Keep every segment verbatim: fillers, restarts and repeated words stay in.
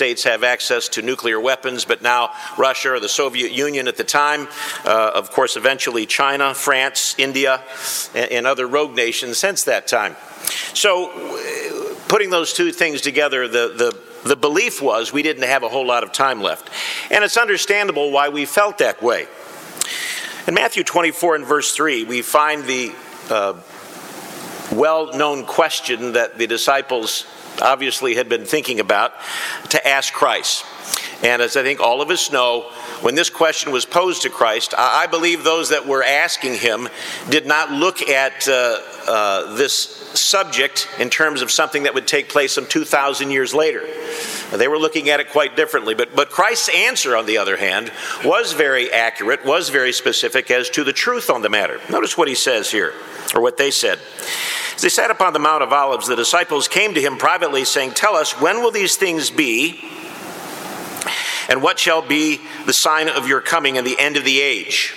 States have access to nuclear weapons, but now Russia or the Soviet Union at the time, uh, of course, eventually China, France, India, and, and other rogue nations since that time. So putting those two things together, the, the, the belief was we didn't have a whole lot of time left. And it's understandable why we felt that way. In Matthew twenty-four and verse three, we find the uh, well-known question that the disciples obviously had been thinking about to ask Christ. And as I think all of us know, when this question was posed to Christ, I believe those that were asking him did not look at uh, uh, this subject in terms of something that would take place some two thousand years later. They were looking at it quite differently. But, but Christ's answer, on the other hand, was very accurate, was very specific as to the truth on the matter. Notice what he says here, or what they said. As they sat upon the Mount of Olives, the disciples came to him privately, saying, "Tell us, when will these things be? And what shall be the sign of your coming and the end of the age?"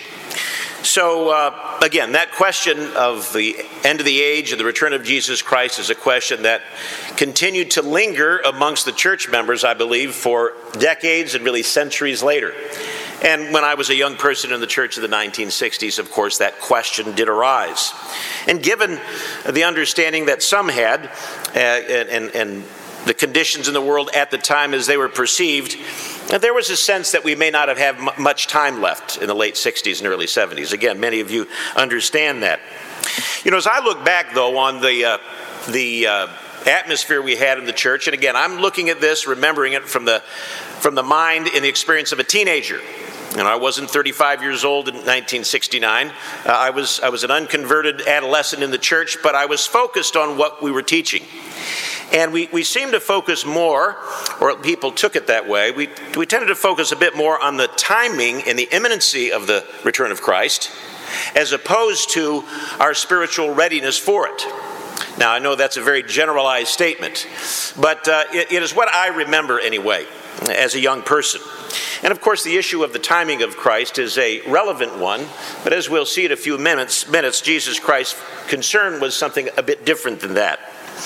So, uh, again, that question of the end of the age and the return of Jesus Christ is a question that continued to linger amongst the church members, I believe, for decades and really centuries later. And when I was a young person in the church of the nineteen sixties, of course, that question did arise. And given the understanding that some had, uh, and, and, and the conditions in the world at the time as they were perceived, there was a sense that we may not have had m- much time left in the late sixties and early seventies. Again, many of you understand that. You know, as I look back, though, on the uh, the uh, atmosphere we had in the church, and again, I'm looking at this, remembering it from the from the mind and the experience of a teenager. You know, I wasn't thirty-five years old in nineteen sixty-nine. Uh, I was I was an unconverted adolescent in the church, but I was focused on what we were teaching. And we, we seemed to focus more, or people took it that way, we, we tended to focus a bit more on the timing and the imminency of the return of Christ, as opposed to our spiritual readiness for it. Now, I know that's a very generalized statement, but uh, it, it is what I remember anyway, as a young person. And of course, the issue of the timing of Christ is a relevant one, but as we'll see in a few minutes, minutes Jesus Christ's concern was something a bit different than that.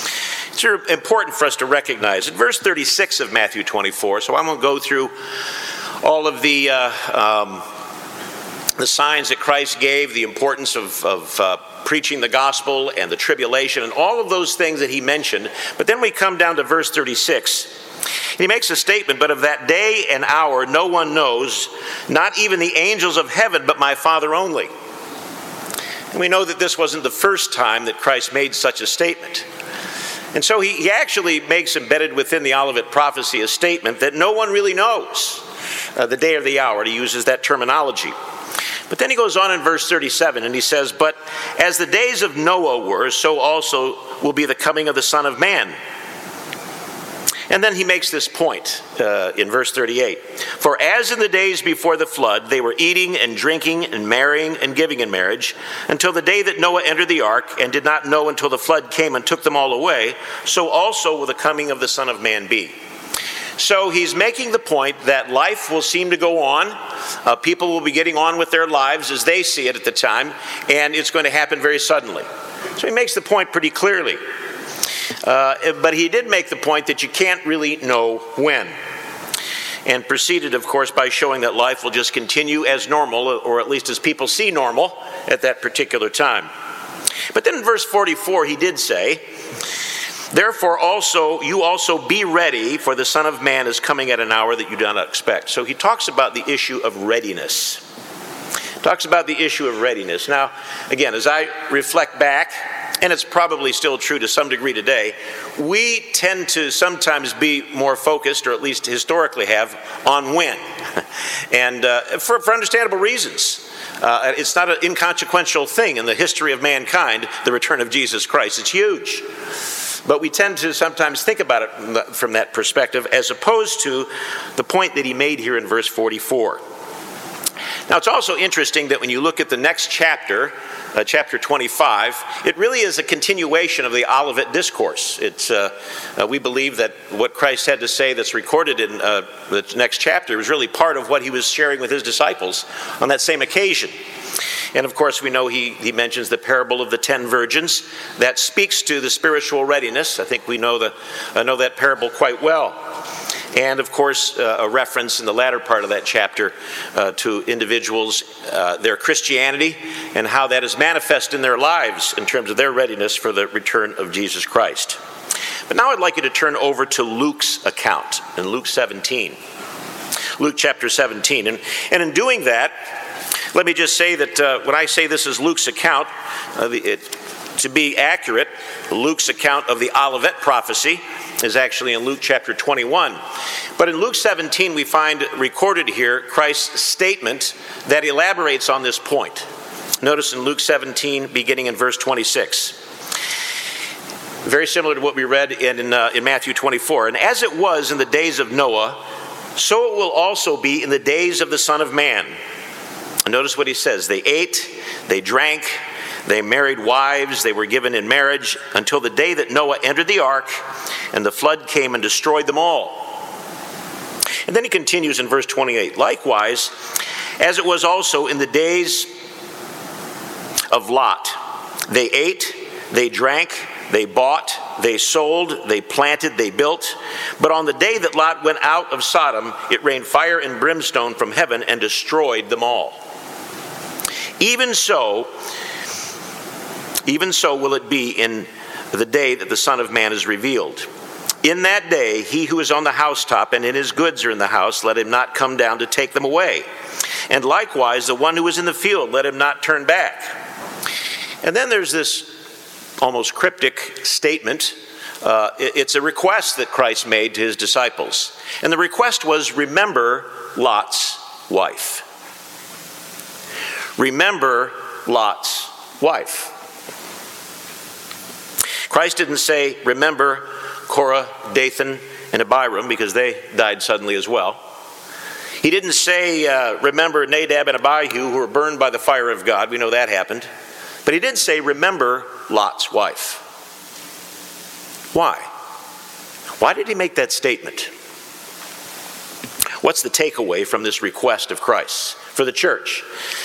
It's important for us to recognize. In verse thirty-six of Matthew twenty-four, so I won't go through all of the uh, um, the signs that Christ gave, the importance of, of uh, preaching the gospel and the tribulation and all of those things that he mentioned. But then we come down to verse thirty-six. He makes a statement, "But of that day and hour no one knows, not even the angels of heaven, but my Father only." And we know that this wasn't the first time that Christ made such a statement. And so he, he actually makes embedded within the Olivet prophecy a statement that no one really knows uh, the day or the hour. He uses that terminology. But then he goes on in verse thirty-seven and he says, "But as the days of Noah were, so also will be the coming of the Son of Man." And then he makes this point uh, in verse thirty-eight. "For as in the days before the flood, they were eating and drinking and marrying and giving in marriage, until the day that Noah entered the ark, and did not know until the flood came and took them all away, so also will the coming of the Son of Man be." So he's making the point that life will seem to go on. Uh, people will be getting on with their lives as they see it at the time, and it's going to happen very suddenly. So he makes the point pretty clearly. Uh, but he did make the point that you can't really know when. And proceeded, of course, by showing that life will just continue as normal, or at least as people see normal at that particular time. But then in verse forty-four, he did say, "Therefore also, you also be ready, for the Son of Man is coming at an hour that you do not expect." So he talks about the issue of readiness. Talks about the issue of readiness. Now, again, as I reflect back, and it's probably still true to some degree today, we tend to sometimes be more focused, or at least historically have, on when. And uh, for, for understandable reasons. Uh, it's not an inconsequential thing in the history of mankind, the return of Jesus Christ. It's huge. But we tend to sometimes think about it from that perspective, as opposed to the point that he made here in verse forty-four. Now, it's also interesting that when you look at the next chapter, uh, chapter twenty-five, it really is a continuation of the Olivet Discourse. It's uh, uh, we believe that what Christ had to say that's recorded in uh, the next chapter was really part of what he was sharing with his disciples on that same occasion. And of course, we know he, he mentions the parable of the ten virgins. That speaks to the spiritual readiness. I think we know, the, uh, know that parable quite well. And of course, uh, a reference in the latter part of that chapter uh, to individuals, uh, their Christianity, and how that is manifest in their lives in terms of their readiness for the return of Jesus Christ. But now I'd like you to turn over to Luke's account in Luke seventeen. Luke chapter seventeen. And, and in doing that, let me just say that uh, when I say this is Luke's account, uh, the, it, to be accurate, Luke's account of the Olivet prophecy is actually in Luke chapter twenty-one. But in Luke seventeen, we find recorded here Christ's statement that elaborates on this point. Notice in Luke seventeen, beginning in verse twenty-six. Very similar to what we read in, in, uh, in Matthew twenty-four. And as it was in the days of Noah, so it will also be in the days of the Son of Man. And notice what he says. They ate, they drank, they married wives, they were given in marriage until the day that Noah entered the ark and the flood came and destroyed them all. And then he continues in verse twenty-eight. Likewise, as it was also in the days of Lot, they ate, they drank, they bought, they sold, they planted, they built. But on the day that Lot went out of Sodom, it rained fire and brimstone from heaven and destroyed them all. Even so, even so will it be in the day that the Son of Man is revealed. In that day, he who is on the housetop and in his goods are in the house, let him not come down to take them away. And likewise, the one who is in the field, let him not turn back. And then there's this almost cryptic statement. Uh, it's a request that Christ made to his disciples. And the request was, remember Lot's wife. Remember Lot's wife. Christ didn't say, remember Korah, Dathan, and Abiram, because they died suddenly as well. He didn't say, uh, remember Nadab and Abihu, who were burned by the fire of God. We know that happened. But he did say, remember Lot's wife. Why? Why did he make that statement? What's the takeaway from this request of Christ for the church?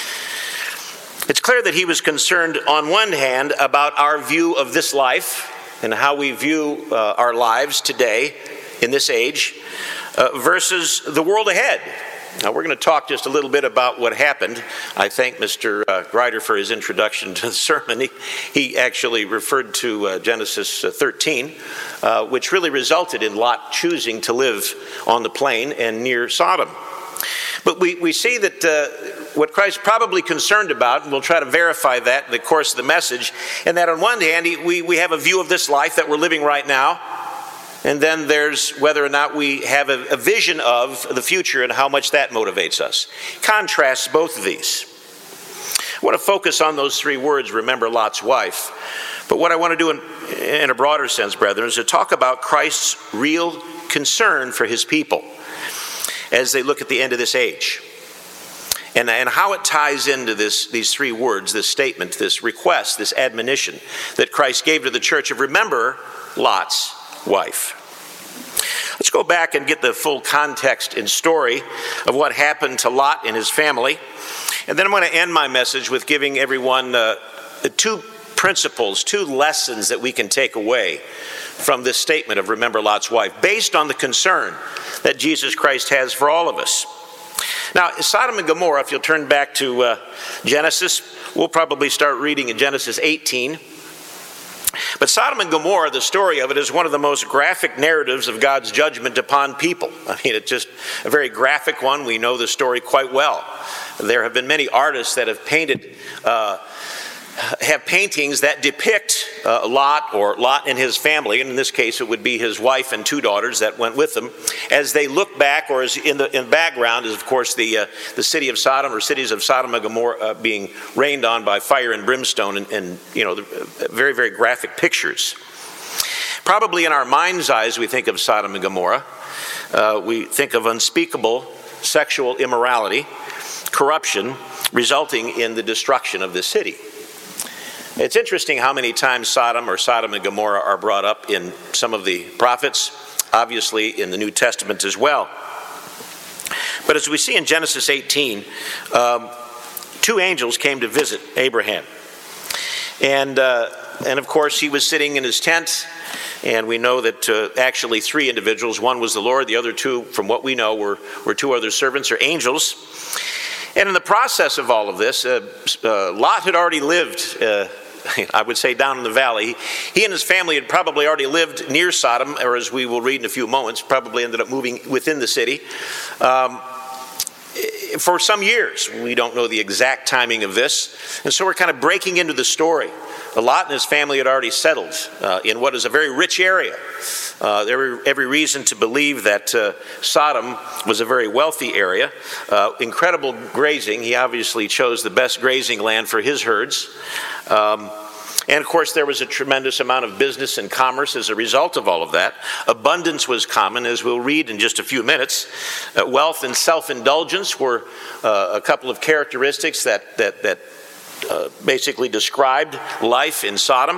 It's clear that he was concerned on one hand about our view of this life and how we view uh, our lives today in this age uh, versus the world ahead. Now, we're going to talk just a little bit about what happened. I thank Mister Uh, Grider for his introduction to the sermon. He, he actually referred to uh, Genesis thirteen, uh, which really resulted in Lot choosing to live on the plain and near Sodom. But we, we see that uh, what Christ probably concerned about, and we'll try to verify that in the course of the message, and that on one hand, he, we, we have a view of this life that we're living right now, and then there's whether or not we have a, a vision of the future and how much that motivates us. Contrasts both of these. I want to focus on those three words, remember Lot's wife. But what I want to do in, in a broader sense, brethren, is to talk about Christ's real concern for his people as they look at the end of this age. And, and how it ties into this, these three words, this statement, this request, this admonition that Christ gave to the church of remember Lot's wife. Let's go back and get the full context and story of what happened to Lot and his family. And then I'm going to end my message with giving everyone uh, two principles, two lessons that we can take away from this statement of remember Lot's wife, based on the concern that Jesus Christ has for all of us. Now, Sodom and Gomorrah, if you'll turn back to uh, Genesis, we'll probably start reading in Genesis eighteen. But Sodom and Gomorrah, the story of it, is one of the most graphic narratives of God's judgment upon people. I mean, it's just a very graphic one. We know the story quite well. There have been many artists that have painted, uh, have paintings that depict uh, Lot or Lot and his family, and in this case it would be his wife and two daughters that went with them, as they look back, or as in the in the background is of course the uh, the city of Sodom, or cities of Sodom and Gomorrah uh, being rained on by fire and brimstone, and, and you know, the, very very graphic pictures. Probably in our mind's eyes we think of Sodom and Gomorrah, uh, we think of unspeakable sexual immorality, corruption, resulting in the destruction of this city. It's interesting how many times Sodom or Sodom and Gomorrah are brought up in some of the prophets, obviously in the New Testament as well. But as we see in Genesis eighteen, um, two angels came to visit Abraham. And, uh, and of course, he was sitting in his tent, And we know that uh, actually three individuals, one was the Lord, the other two, from what we know, were, were two other servants or angels. And in the process of all of this, uh, uh, Lot had already lived, uh, I would say, down in the valley. He and his family had probably already lived near Sodom, or as we will read in a few moments, probably ended up moving within the city um, for some years. We don't know the exact timing of this. And so we're kind of breaking into the story. Lot and his family had already settled uh, in what is a very rich area. Uh, there were every reason to believe that uh, Sodom was a very wealthy area. Uh, incredible grazing. He obviously chose the best grazing land for his herds. Um, and of course, there was a tremendous amount of business and commerce as a result of all of that. Abundance was common, as we'll read in just a few minutes. Uh, wealth and self-indulgence were uh, a couple of characteristics that that that. Uh, basically described life in Sodom.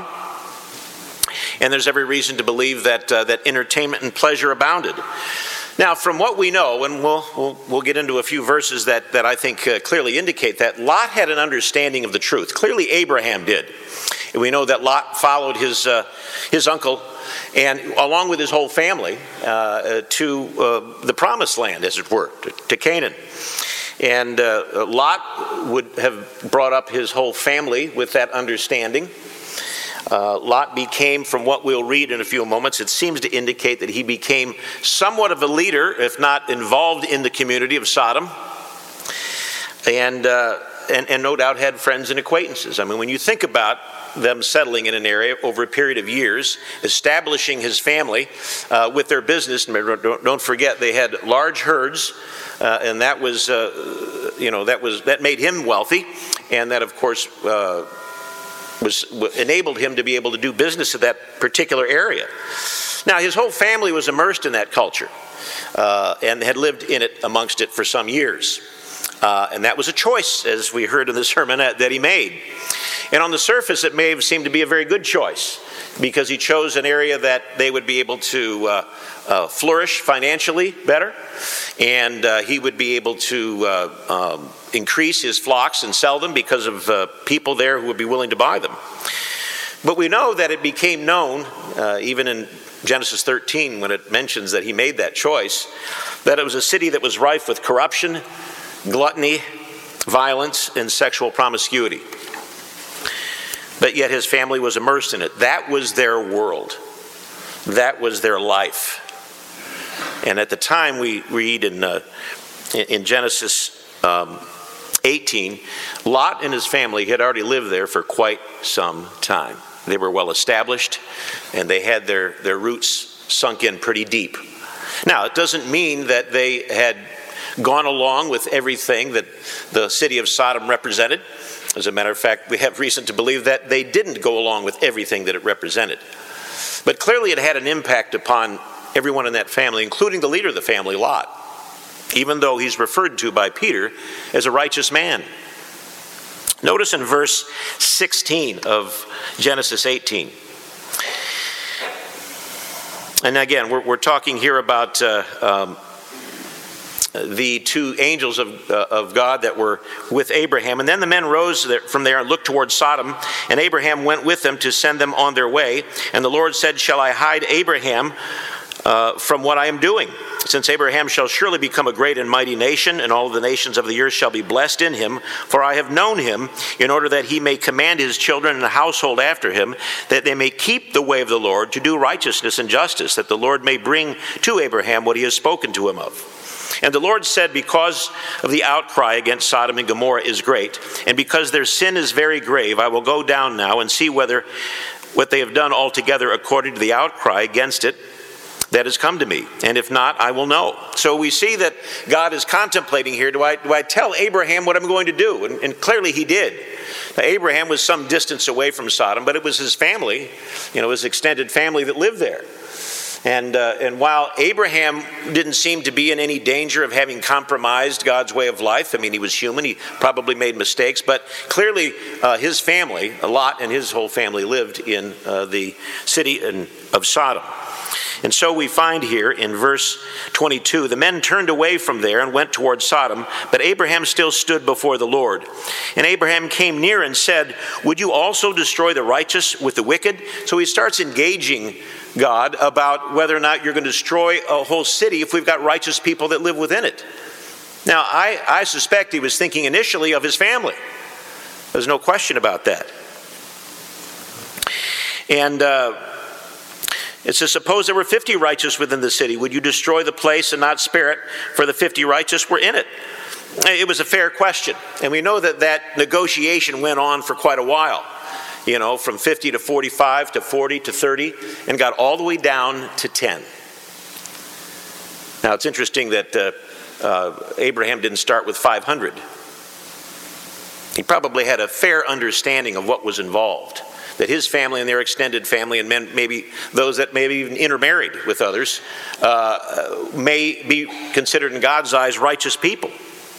And there's every reason to believe that uh, that entertainment and pleasure abounded. Now, from what we know, and we'll we'll, we'll get into a few verses that, that I think uh, clearly indicate that, Lot had an understanding of the truth. Clearly, Abraham did. And we know that Lot followed his, uh, his uncle and along with his whole family uh, to uh, the promised land, as it were, to, to Canaan. And uh, Lot would have brought up his whole family with that understanding. Uh, Lot became, from what we'll read in a few moments, it seems to indicate that he became somewhat of a leader, if not involved in the community of Sodom. And, uh, and, and no doubt had friends and acquaintances. I mean, when you think about them settling in an area over a period of years, establishing his family uh, with their business, don't, don't forget they had large herds. Uh, and that was, uh, you know, that was that made him wealthy, and that, of course, uh, was enabled him to be able to do business in that particular area. Now, his whole family was immersed in that culture uh, and had lived in it, amongst it, for some years. Uh, and that was a choice, as we heard in the sermon, that he made. And on the surface, it may have seemed to be a very good choice, because he chose an area that they would be able to uh, uh, flourish financially better, and uh, he would be able to uh, um, increase his flocks and sell them because of uh, people there who would be willing to buy them. But we know that it became known, uh, even in Genesis thirteen, when it mentions that he made that choice, that it was a city that was rife with corruption, gluttony, violence, and sexual promiscuity. But yet his family was immersed in it. That was their world. That was their life. And at the time, we read in uh, in Genesis um, eighteen, Lot and his family had already lived there for quite some time. They were well established, and they had their, their roots sunk in pretty deep. Now, it doesn't mean that they had gone along with everything that the city of Sodom represented. As a matter of fact, we have reason to believe that they didn't go along with everything that it represented. But clearly it had an impact upon everyone in that family, including the leader of the family, Lot, even though he's referred to by Peter as a righteous man. Notice in verse sixteen of Genesis eighteen. And again, we're, we're talking here about uh, um, the two angels of, uh, of God that were with Abraham. And then the men rose there, from there and looked towards Sodom, and Abraham went with them to send them on their way. And the Lord said, "Shall I hide Abraham uh, from what I am doing? Since Abraham shall surely become a great and mighty nation, and all the nations of the earth shall be blessed in him. For I have known him, in order that he may command his children and the household after him, that they may keep the way of the Lord, to do righteousness and justice, that the Lord may bring to Abraham what he has spoken to him of." And the Lord said, "Because of the outcry against Sodom and Gomorrah is great, and because their sin is very grave, I will go down now and see whether what they have done altogether according to the outcry against it that has come to me. And if not, I will know." So we see that God is contemplating here, do I, do I tell Abraham what I'm going to do? And, and clearly he did. Now, Abraham was some distance away from Sodom, but it was his family, you know, his extended family that lived there. And, uh, and while Abraham didn't seem to be in any danger of having compromised God's way of life, I mean, he was human, he probably made mistakes, but clearly uh, his family, Lot and his whole family, lived in uh, the city in, of Sodom. And so we find here in verse twenty-two, the men turned away from there and went towards Sodom, but Abraham still stood before the Lord. And Abraham came near and said, "Would you also destroy the righteous with the wicked?" So he starts engaging God about whether or not you're going to destroy a whole city if we've got righteous people that live within it. Now, I, I suspect he was thinking initially of his family. There's no question about that. And uh, it says, suppose there were fifty righteous within the city. Would you destroy the place and not spare it, for the fifty righteous were in it? It was a fair question. And we know that that negotiation went on for quite a while. You know, from fifty to forty-five to forty to thirty, and got all the way down to ten. Now, it's interesting that uh, uh, Abraham didn't start with five hundred. He probably had a fair understanding of what was involved, that his family and their extended family, and men, maybe those that maybe even intermarried with others, uh, may be considered in God's eyes righteous people.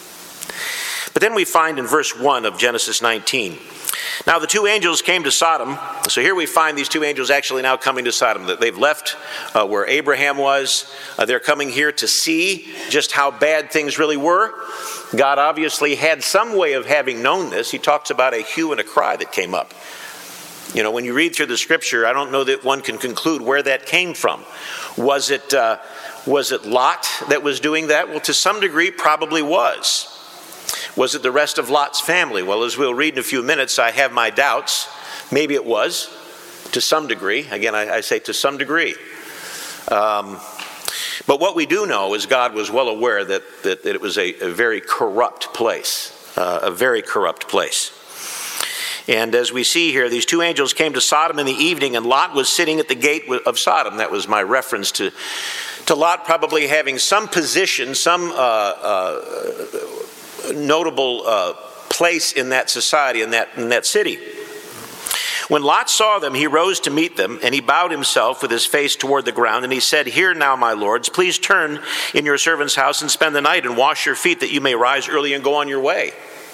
But then we find in verse one of Genesis nineteen, now the two angels came to Sodom. So here we find these two angels actually now coming to Sodom. They've left uh, where Abraham was. Uh, they're coming here to see just how bad things really were. God obviously had some way of having known this. He talks about a hue and a cry that came up. You know, when you read through the scripture, I don't know that one can conclude where that came from. Was it, uh, was it Lot that was doing that? Well, to some degree, probably was. Was it the rest of Lot's family? Well, as we'll read in a few minutes, I have my doubts. Maybe it was, to some degree. Again, I, I say to some degree. Um, but what we do know is God was well aware that, that, that it was a, a very corrupt place, uh, a very corrupt place. And as we see here, these two angels came to Sodom in the evening, and Lot was sitting at the gate of Sodom. That was my reference to, to Lot probably having some position, some uh, uh, notable uh, place in that society, in that, in that city. When Lot saw them, he rose to meet them, and he bowed himself with his face toward the ground, and he said, "Hear now, my lords, please turn in your servant's house and spend the night, and wash your feet, that you may rise early and go on your way."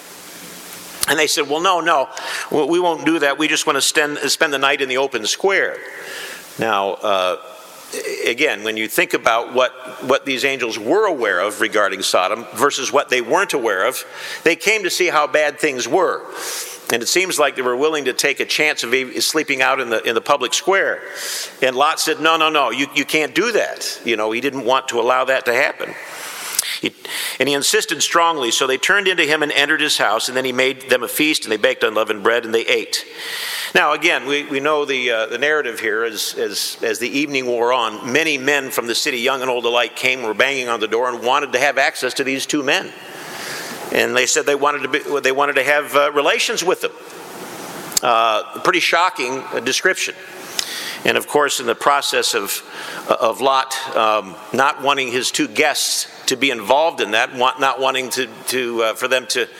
And they said, well, no, no, we won't do that. We just want to spend, spend the night in the open square. Now, uh, again, when you think about what, what these angels were aware of regarding Sodom versus what they weren't aware of, they came to see how bad things were. And it seems like they were willing to take a chance of sleeping out in the in the public square. And Lot said, no, no, no, you, you can't do that. You know, he didn't want to allow that to happen. He, and he insisted strongly, so they turned into him and entered his house, and then he made them a feast, and they baked unleavened bread, and they ate. Now, again, we, we know the uh, the narrative here. As, as, as the evening wore on, many men from the city, young and old alike, came, were banging on the door, and wanted to have access to these two men. And they said they wanted to be, they wanted to have uh, relations with them. Uh, pretty shocking uh, description. And of course, in the process of of Lot um, not wanting his two guests to be involved in that, want, not wanting to, to uh, for them to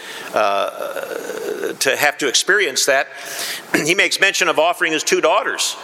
uh, to have to experience that, he makes mention of offering his two daughters.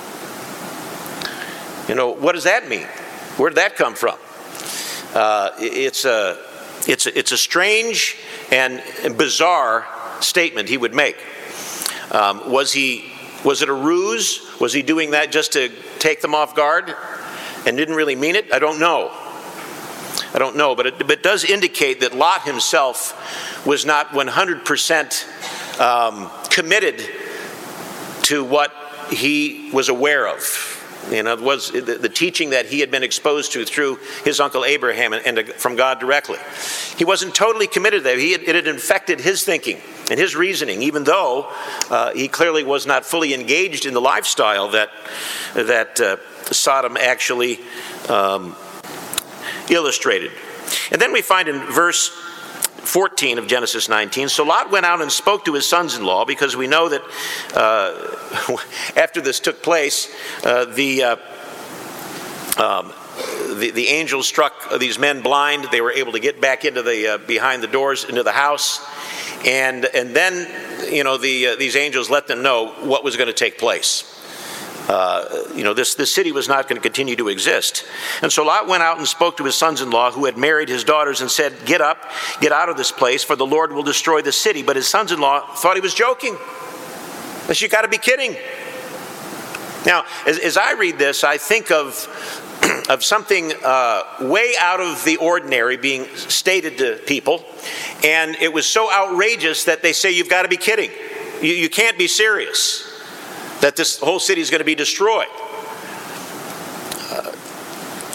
You know, what does that mean? Where did that come from? Uh, it's a it's a, it's a strange and bizarre statement he would make. Um, was he? Was it a ruse? Was he doing that just to take them off guard and didn't really mean it? I don't know. I don't know, but it, but it does indicate that Lot himself was not one hundred percent um, committed to what he was aware of. You know, it was the, the teaching that he had been exposed to through his uncle Abraham and, and from God directly. He wasn't totally committed to that. He had, it had infected his thinking and his reasoning, even though uh, he clearly was not fully engaged in the lifestyle that that uh, Sodom actually um, illustrated. And then we find in verse fourteen of Genesis nineteen, so Lot went out and spoke to his sons-in-law, because we know that uh, after this took place, uh, the, uh, um, the the angels struck these men blind. They were able to get back into the uh, behind the doors into the house, and and then you know the uh, these angels let them know what was going to take place. Uh, you know, this, this city was not going to continue to exist. And so Lot went out and spoke to his sons-in-law who had married his daughters and said, "Get up, get out of this place, for the Lord will destroy the city." But his sons-in-law thought he was joking. They said, "You got to be kidding." Now, as, as I read this, I think of, of something uh, way out of the ordinary being stated to people. And it was so outrageous that they say, "You've got to be kidding. You, you can't be serious that this whole city is going to be destroyed."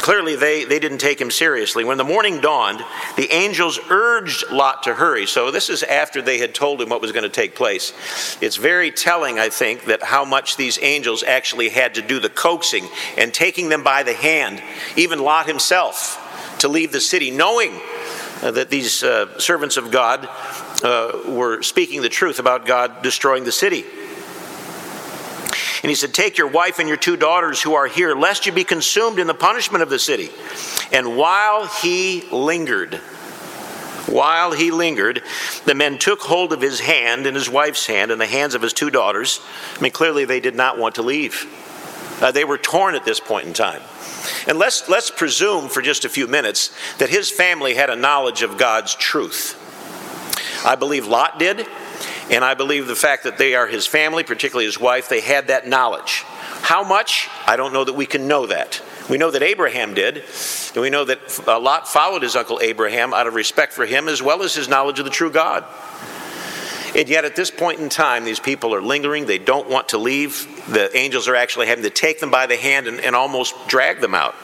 clearly they, they didn't take him seriously. When the morning dawned, the angels urged Lot to hurry. So this is after they had told him what was going to take place. It's very telling, I think, that how much these angels actually had to do the coaxing and taking them by the hand, even Lot himself, to leave the city, knowing uh, that these uh, servants of God uh, were speaking the truth about God destroying the city. And he said, take your wife and your two daughters who are here, lest you be consumed in the punishment of the city. And while he lingered, while he lingered, the men took hold of his hand and his wife's hand and the hands of his two daughters. I mean, clearly they did not want to leave. Uh, they were torn at this point in time. And let's, let's presume for just a few minutes that his family had a knowledge of God's truth. I believe Lot did. And I believe the fact that they are his family, particularly his wife, they had that knowledge. How much? I don't know that we can know that. We know that Abraham did, and we know that Lot followed his uncle Abraham out of respect for him as well as his knowledge of the true God. And yet at this point in time, these people are lingering. They don't want to leave. The angels are actually having to take them by the hand and, and almost drag them out.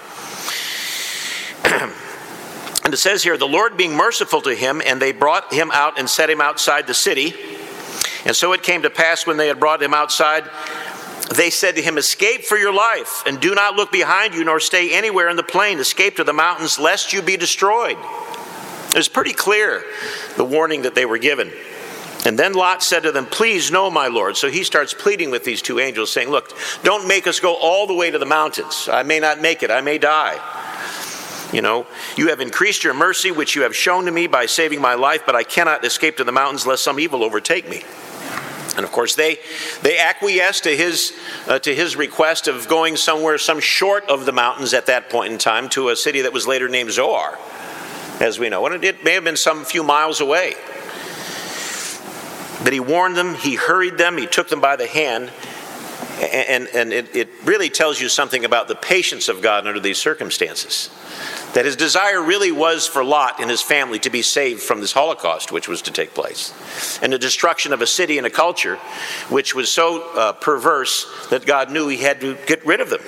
And it says here, the Lord being merciful to him, and they brought him out and set him outside the city. And so it came to pass when they had brought him outside, they said to him, escape for your life, and do not look behind you, nor stay anywhere in the plain. Escape to the mountains, lest you be destroyed. It was pretty clear, the warning that they were given. And then Lot said to them, please no, my Lord. So he starts pleading with these two angels, saying, look, don't make us go all the way to the mountains. I may not make it. I may die. You know, you have increased your mercy, which you have shown to me by saving my life, but I cannot escape to the mountains lest some evil overtake me. And of course, they they acquiesced to his uh, to his request of going somewhere, some short of the mountains at that point in time, to a city that was later named Zoar, as we know. And it may have been some few miles away. But he warned them, he hurried them, he took them by the hand, and, and it, it really tells you something about the patience of God under these circumstances. That his desire really was for Lot and his family to be saved from this Holocaust which was to take place. And the destruction of a city and a culture which was so uh, perverse that God knew he had to get rid of them.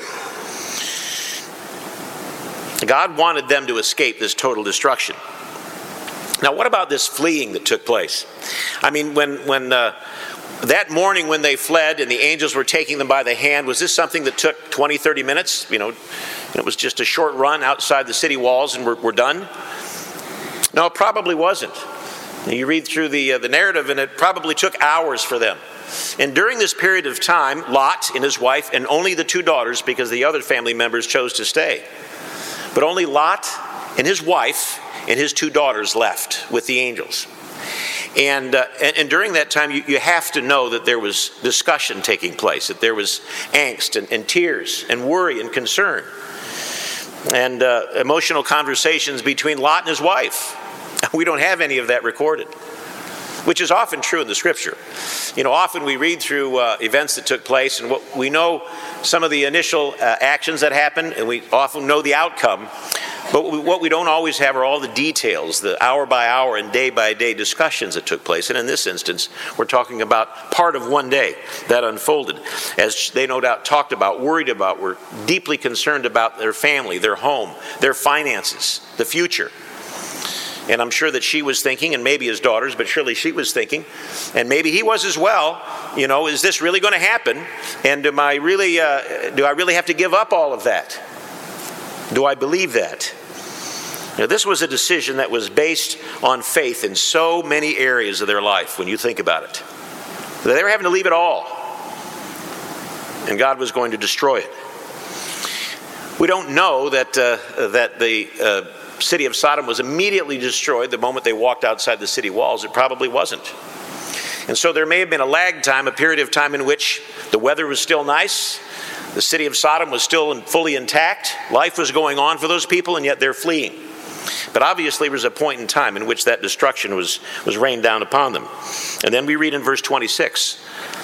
God wanted them to escape this total destruction. Now what about this fleeing that took place? I mean, when, when uh, that morning when they fled and the angels were taking them by the hand, was this something that took twenty, thirty minutes? You know, it was just a short run outside the city walls and we're, we're done? No, it probably wasn't. You read through the, uh, the narrative and it probably took hours for them. And during this period of time, Lot and his wife and only the two daughters, because the other family members chose to stay. But only Lot and his wife and his two daughters left with the angels. And, uh, and, and during that time, you, you have to know that there was discussion taking place, that there was angst and, and tears and worry and concern. And uh, emotional conversations between Lot and his wife. We don't have any of that recorded, which is often true in the scripture. You know, often we read through uh, events that took place and what we know some of the initial uh, actions that happened, and we often know the outcome. But what we don't always have are all the details, the hour by hour and day by day discussions that took place. And in this instance, we're talking about part of one day that unfolded. As they no doubt talked about, worried about, were deeply concerned about their family, their home, their finances, the future. And I'm sure that she was thinking, and maybe his daughters, but surely she was thinking, and maybe he was as well, you know, is this really going to happen? And am I really, uh, do I really have to give up all of that? Do I believe that? Now, this was a decision that was based on faith in so many areas of their life when you think about it. They were having to leave it all. And God was going to destroy it. We don't know that, uh, that the uh, city of Sodom was immediately destroyed the moment they walked outside the city walls. It probably wasn't. And so there may have been a lag time, a period of time in which the weather was still nice. The city of Sodom was still fully intact. Life was going on for those people, and yet they're fleeing. But obviously there was a point in time in which that destruction was, was rained down upon them. And then we read in verse twenty-six,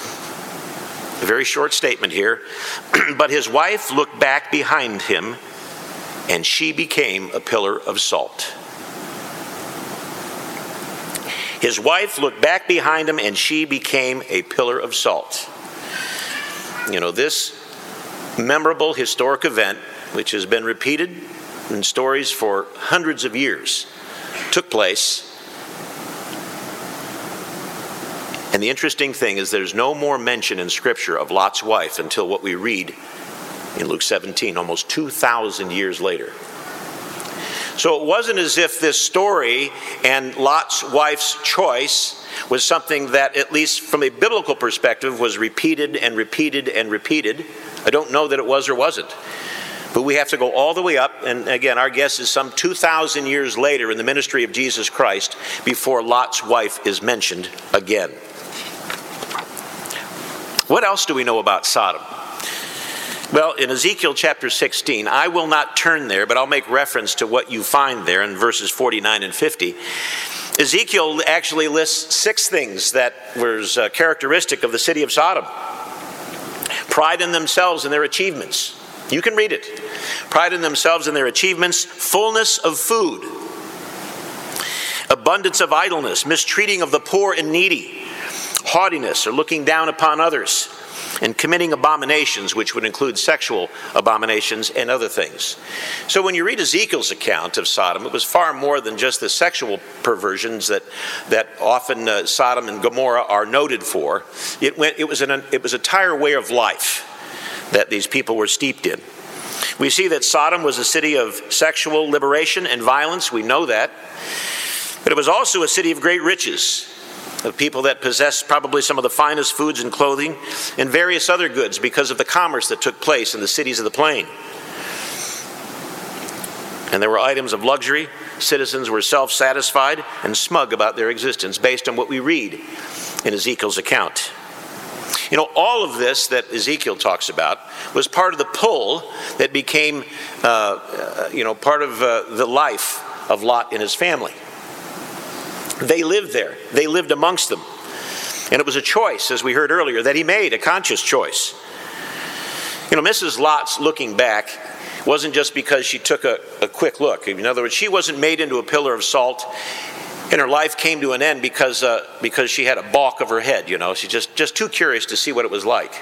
a very short statement here. But his wife looked back behind him, and she became a pillar of salt. His wife looked back behind him, and she became a pillar of salt. You know, this memorable historic event, which has been repeated and stories for hundreds of years took place. And the interesting thing is there's no more mention in Scripture of Lot's wife until what we read in Luke seventeen, almost two thousand years later. So it wasn't as if this story and Lot's wife's choice was something that, at least from a biblical perspective, was repeated and repeated and repeated. I don't know that it was or wasn't. But we have to go all the way up, and again, our guess is some two thousand years later in the ministry of Jesus Christ before Lot's wife is mentioned again. What else do we know about Sodom? Well, in Ezekiel chapter sixteen, I will not turn there, but I'll make reference to what you find there in verses forty-nine and fifty. Ezekiel actually lists six things that was uh, characteristic of the city of Sodom. Pride in themselves and their achievements. You can read it. Pride in themselves and their achievements, fullness of food, abundance of idleness, mistreating of the poor and needy, haughtiness or looking down upon others, and committing abominations, which would include sexual abominations and other things. So when you read Ezekiel's account of Sodom, it was far more than just the sexual perversions that that often uh, Sodom and Gomorrah are noted for. It went. It was an. It was a entire way of life that these people were steeped in. We see that Sodom was a city of sexual liberation and violence. We know that, but it was also a city of great riches, of people that possessed probably some of the finest foods and clothing and various other goods because of the commerce that took place in the cities of the plain. And there were items of luxury. Citizens were self-satisfied and smug about their existence based on what we read in Ezekiel's account. You know, all of this that Ezekiel talks about was part of the pull that became, uh, uh, you know, part of uh, the life of Lot and his family. They lived there. They lived amongst them. And it was a choice, as we heard earlier, that he made, a conscious choice. You know, Missus Lot's looking back wasn't just because she took a, a quick look. In other words, she wasn't made into a pillar of salt, and her life came to an end because uh, because she had a balk of her head, you know. She's just, just too curious to see what it was like.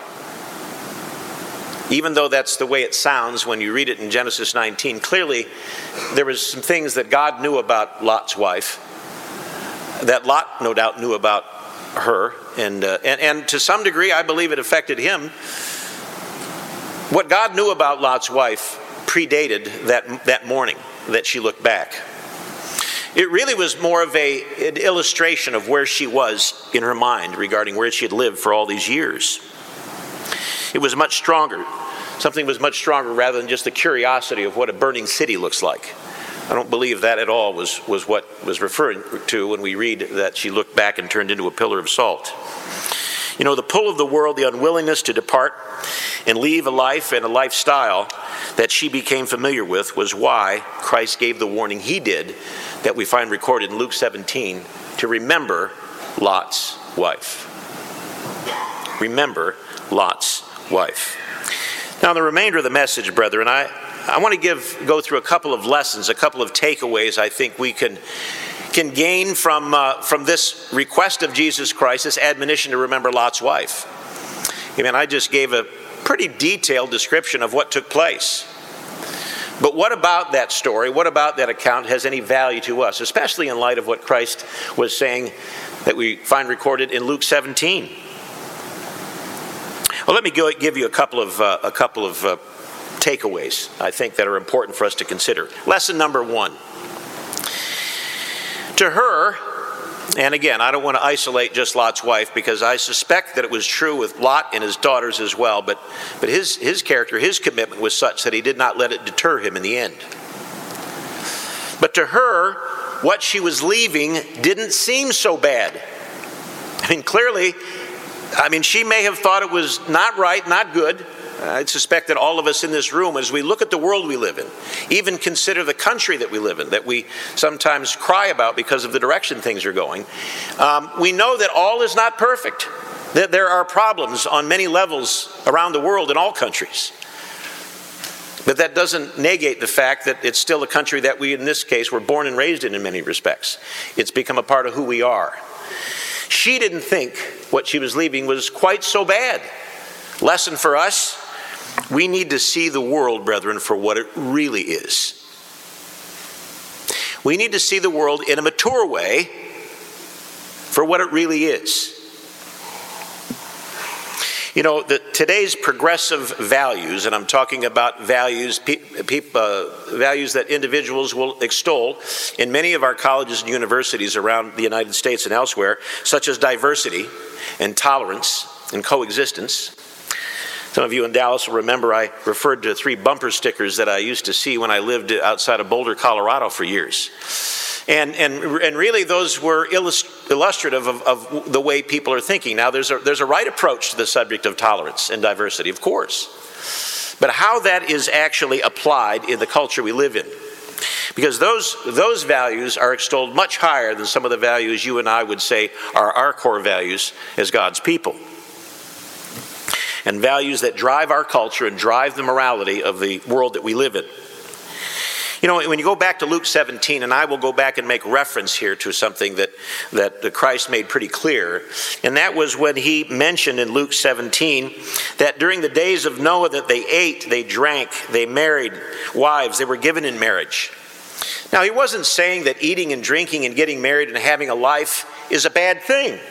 Even though that's the way it sounds when you read it in Genesis nineteen, clearly there was some things that God knew about Lot's wife, that Lot no doubt knew about her, and, uh, and and to some degree I believe it affected him. What God knew about Lot's wife predated that, that morning that she looked back. It really was more of a, an illustration of where she was in her mind regarding where she had lived for all these years. It was much stronger. Something was much stronger rather than just the curiosity of what a burning city looks like. I don't believe that at all was, was what was referring to when we read that she looked back and turned into a pillar of salt. You know, the pull of the world, the unwillingness to depart and leave a life and a lifestyle that she became familiar with was why Christ gave the warning he did that we find recorded in Luke seventeen to remember Lot's wife. Remember Lot's wife. Now, the remainder of the message, brethren, I, I want to give go through a couple of lessons, a couple of takeaways I think we can can gain from uh, from this request of Jesus Christ, this admonition to remember Lot's wife. I mean, I just gave a pretty detailed description of what took place. But what about that story, what about that account has any value to us, especially in light of what Christ was saying that we find recorded in Luke seventeen? Well, let me go, give you a couple of uh, a couple of uh, takeaways I think that are important for us to consider. Lesson number one. To her, and again, I don't want to isolate just Lot's wife because I suspect that it was true with Lot and his daughters as well, but, but his, his character, his commitment was such that he did not let it deter him in the end. But to her, what she was leaving didn't seem so bad. I mean, clearly, I mean, she may have thought it was not right, not good. I suspect that all of us in this room, as we look at the world we live in, even consider the country that we live in, that we sometimes cry about because of the direction things are going, um, we know that all is not perfect, that there are problems on many levels around the world in all countries. But that doesn't negate the fact that it's still a country that we, in this case, were born and raised in in many respects. It's become a part of who we are. She didn't think what she was leaving was quite so bad. Lesson for us, we need to see the world, brethren, for what it really is. We need to see the world in a mature way for what it really is. You know, the, today's progressive values, and I'm talking about values, pe- pe- uh, values that individuals will extol in many of our colleges and universities around the United States and elsewhere, such as diversity and tolerance and coexistence. Some of you in Dallas will remember I referred to three bumper stickers that I used to see when I lived outside of Boulder, Colorado for years. And, and, and really those were illust- illustrative of, of the way people are thinking. Now there's a, there's a right approach to the subject of tolerance and diversity, of course. But how that is actually applied in the culture we live in. Because those, those values are extolled much higher than some of the values you and I would say are our core values as God's people. And values that drive our culture and drive the morality of the world that we live in. You know, when you go back to Luke seventeen, and I will go back and make reference here to something that, that Christ made pretty clear, and that was when he mentioned in Luke seventeen that during the days of Noah that they ate, they drank, they married wives, they were given in marriage. Now, he wasn't saying that eating and drinking and getting married and having a life is a bad thing.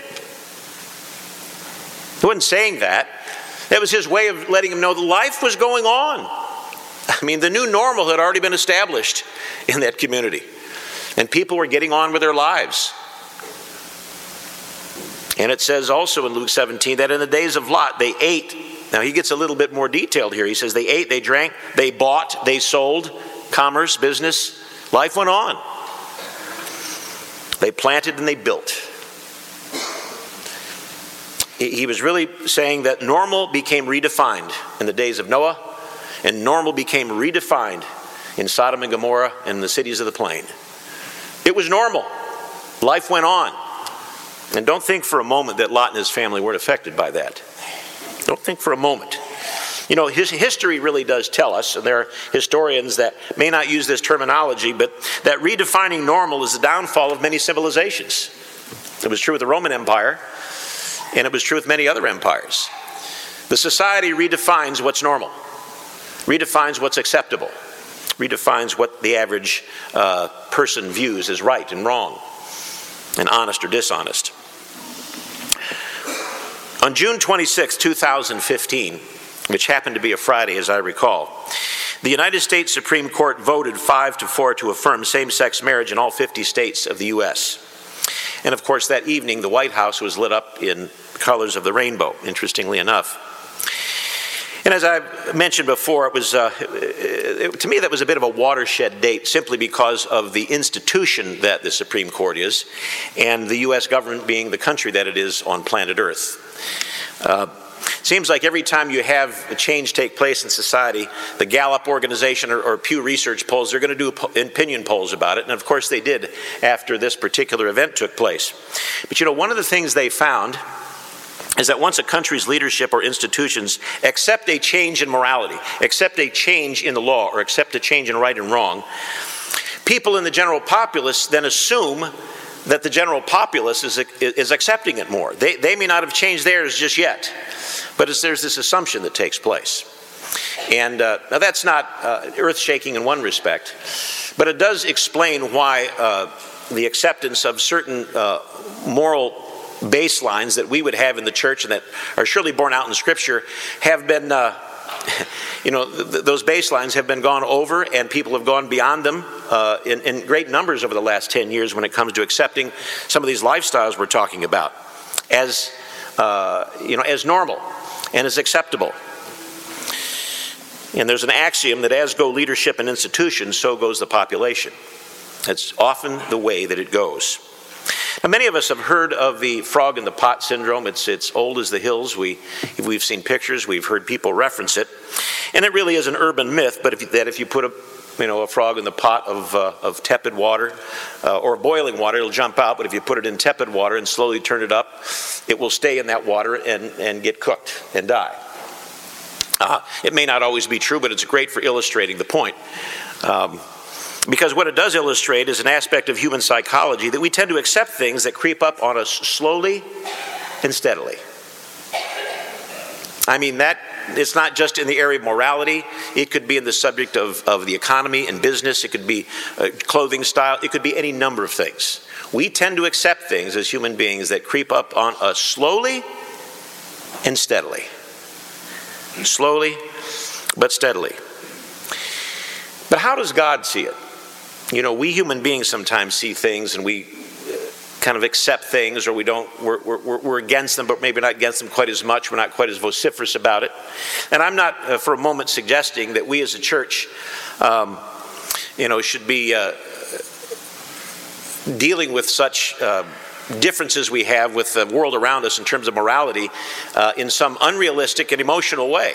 He wasn't saying that. That was his way of letting him know that life was going on. I mean, the new normal had already been established in that community. And people were getting on with their lives. And it says also in Luke seventeen that in the days of Lot, they ate. Now, he gets a little bit more detailed here. He says they ate, they drank, they bought, they sold, commerce, business. Life went on. They planted and they built. He was really saying that normal became redefined in the days of Noah, and normal became redefined in Sodom and Gomorrah and the cities of the plain. It was normal. Life went on. And don't think for a moment that Lot and his family weren't affected by that. Don't think for a moment. You know, his history really does tell us, and there are historians that may not use this terminology, but that redefining normal is the downfall of many civilizations. It was true with the Roman Empire, and it was true with many other empires. The society redefines what's normal, redefines what's acceptable, redefines what the average uh, person views as right and wrong, and honest or dishonest. On June twenty-sixth, two thousand fifteen, which happened to be a Friday as I recall, the United States Supreme Court voted five to four to affirm same-sex marriage in all fifty states of the U S And of course, that evening, the White House was lit up in colors of the rainbow, interestingly enough. And as I mentioned before, it was, uh, it, to me, that was a bit of a watershed date simply because of the institution that the Supreme Court is and the U S government being the country that it is on planet Earth. Uh, It seems like every time you have a change take place in society, the Gallup organization or, or Pew Research polls, they're going to do opinion polls about it. And of course they did after this particular event took place. But you know, one of the things they found is that once a country's leadership or institutions accept a change in morality, accept a change in the law, or accept a change in right and wrong, people in the general populace then assume that the general populace is, is accepting it more. They, they may not have changed theirs just yet, but it's, there's this assumption that takes place. And uh, now that's not uh, earth-shaking in one respect, but it does explain why uh, the acceptance of certain uh, moral baselines that we would have in the church and that are surely borne out in Scripture have been, uh, you know, th- those baselines have been gone over, and people have gone beyond them uh, in, in great numbers over the last ten years when it comes to accepting some of these lifestyles we're talking about as, uh, you know, as normal and as acceptable. And there's an axiom that as go leadership and institutions, so goes the population. That's often the way that it goes. Now, many of us have heard of the frog in the pot syndrome. It's, it's old as the hills. We, we've seen pictures. We've heard people reference it. And it really is an urban myth, but if, that if you put a, you know, a frog in the pot of, uh, of tepid water uh, or boiling water, it'll jump out. But if you put it in tepid water and slowly turn it up, it will stay in that water and, and get cooked and die. Uh, it may not always be true, but it's great for illustrating the point. Um, Because what it does illustrate is an aspect of human psychology that we tend to accept things that creep up on us slowly and steadily. I mean, that it's not just in the area of morality. It could be in the subject of, of the economy and business. It could be uh, clothing style. It could be any number of things. We tend to accept things as human beings that creep up on us slowly and steadily. Slowly but steadily. But how does God see it? You know, we human beings sometimes see things and we kind of accept things, or we don't, we're, we're, we're against them, but maybe not against them quite as much. We're not quite as vociferous about it. And I'm not uh, for a moment suggesting that we as a church, um, you know, should be uh, dealing with such uh, differences we have with the world around us in terms of morality uh, in some unrealistic and emotional way.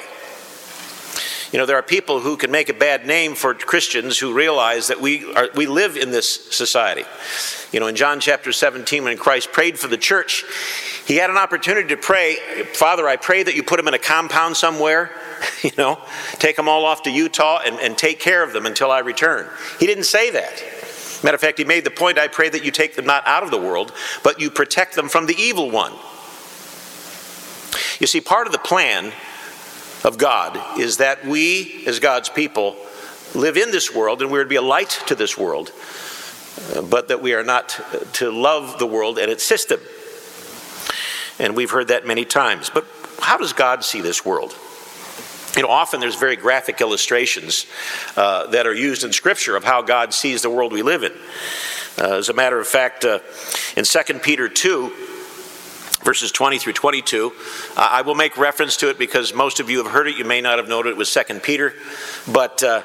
You know, there are people who can make a bad name for Christians who realize that we are, we live in this society. You know, in John chapter seventeen, when Christ prayed for the church, he had an opportunity to pray, Father, I pray that you put them in a compound somewhere, you know, take them all off to Utah and, and take care of them until I return. He didn't say that. Matter of fact, he made the point, I pray that you take them not out of the world, but you protect them from the evil one. You see, part of the plan of God is that we, as God's people, live in this world, and we're to be a light to this world, uh, but that we are not to love the world and its system. And we've heard that many times. But how does God see this world? You know, often there's very graphic illustrations uh, that are used in Scripture of how God sees the world we live in. Uh, as a matter of fact, uh, in Second Peter two, verses twenty through twenty-two. Uh, I will make reference to it because most of you have heard it. You may not have noted it was Second Peter. But uh,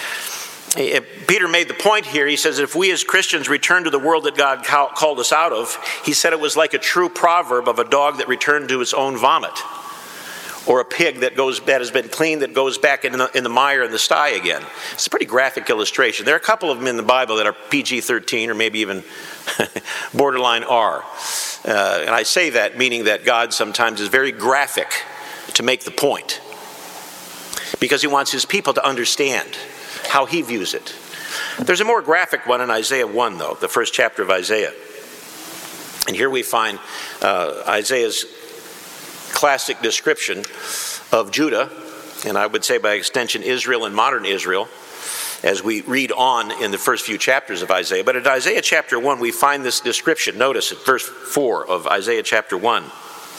Peter made the point here. He says, if we as Christians return to the world that God called us out of, he said it was like a true proverb of a dog that returned to its own vomit, or a pig that goes that has been cleaned that goes back in the, in the mire and the sty again. It's a pretty graphic illustration. There are a couple of them in the Bible that are P G thirteen or maybe even borderline R. Uh, and I say that meaning that God sometimes is very graphic to make the point, because he wants his people to understand how he views it. There's a more graphic one in Isaiah one, though, the first chapter of Isaiah. And here we find uh, Isaiah's classic description of Judah, and I would say by extension Israel and modern Israel, as we read on in the first few chapters of Isaiah. But in Isaiah chapter one, we find this description. Notice at verse four of Isaiah chapter one.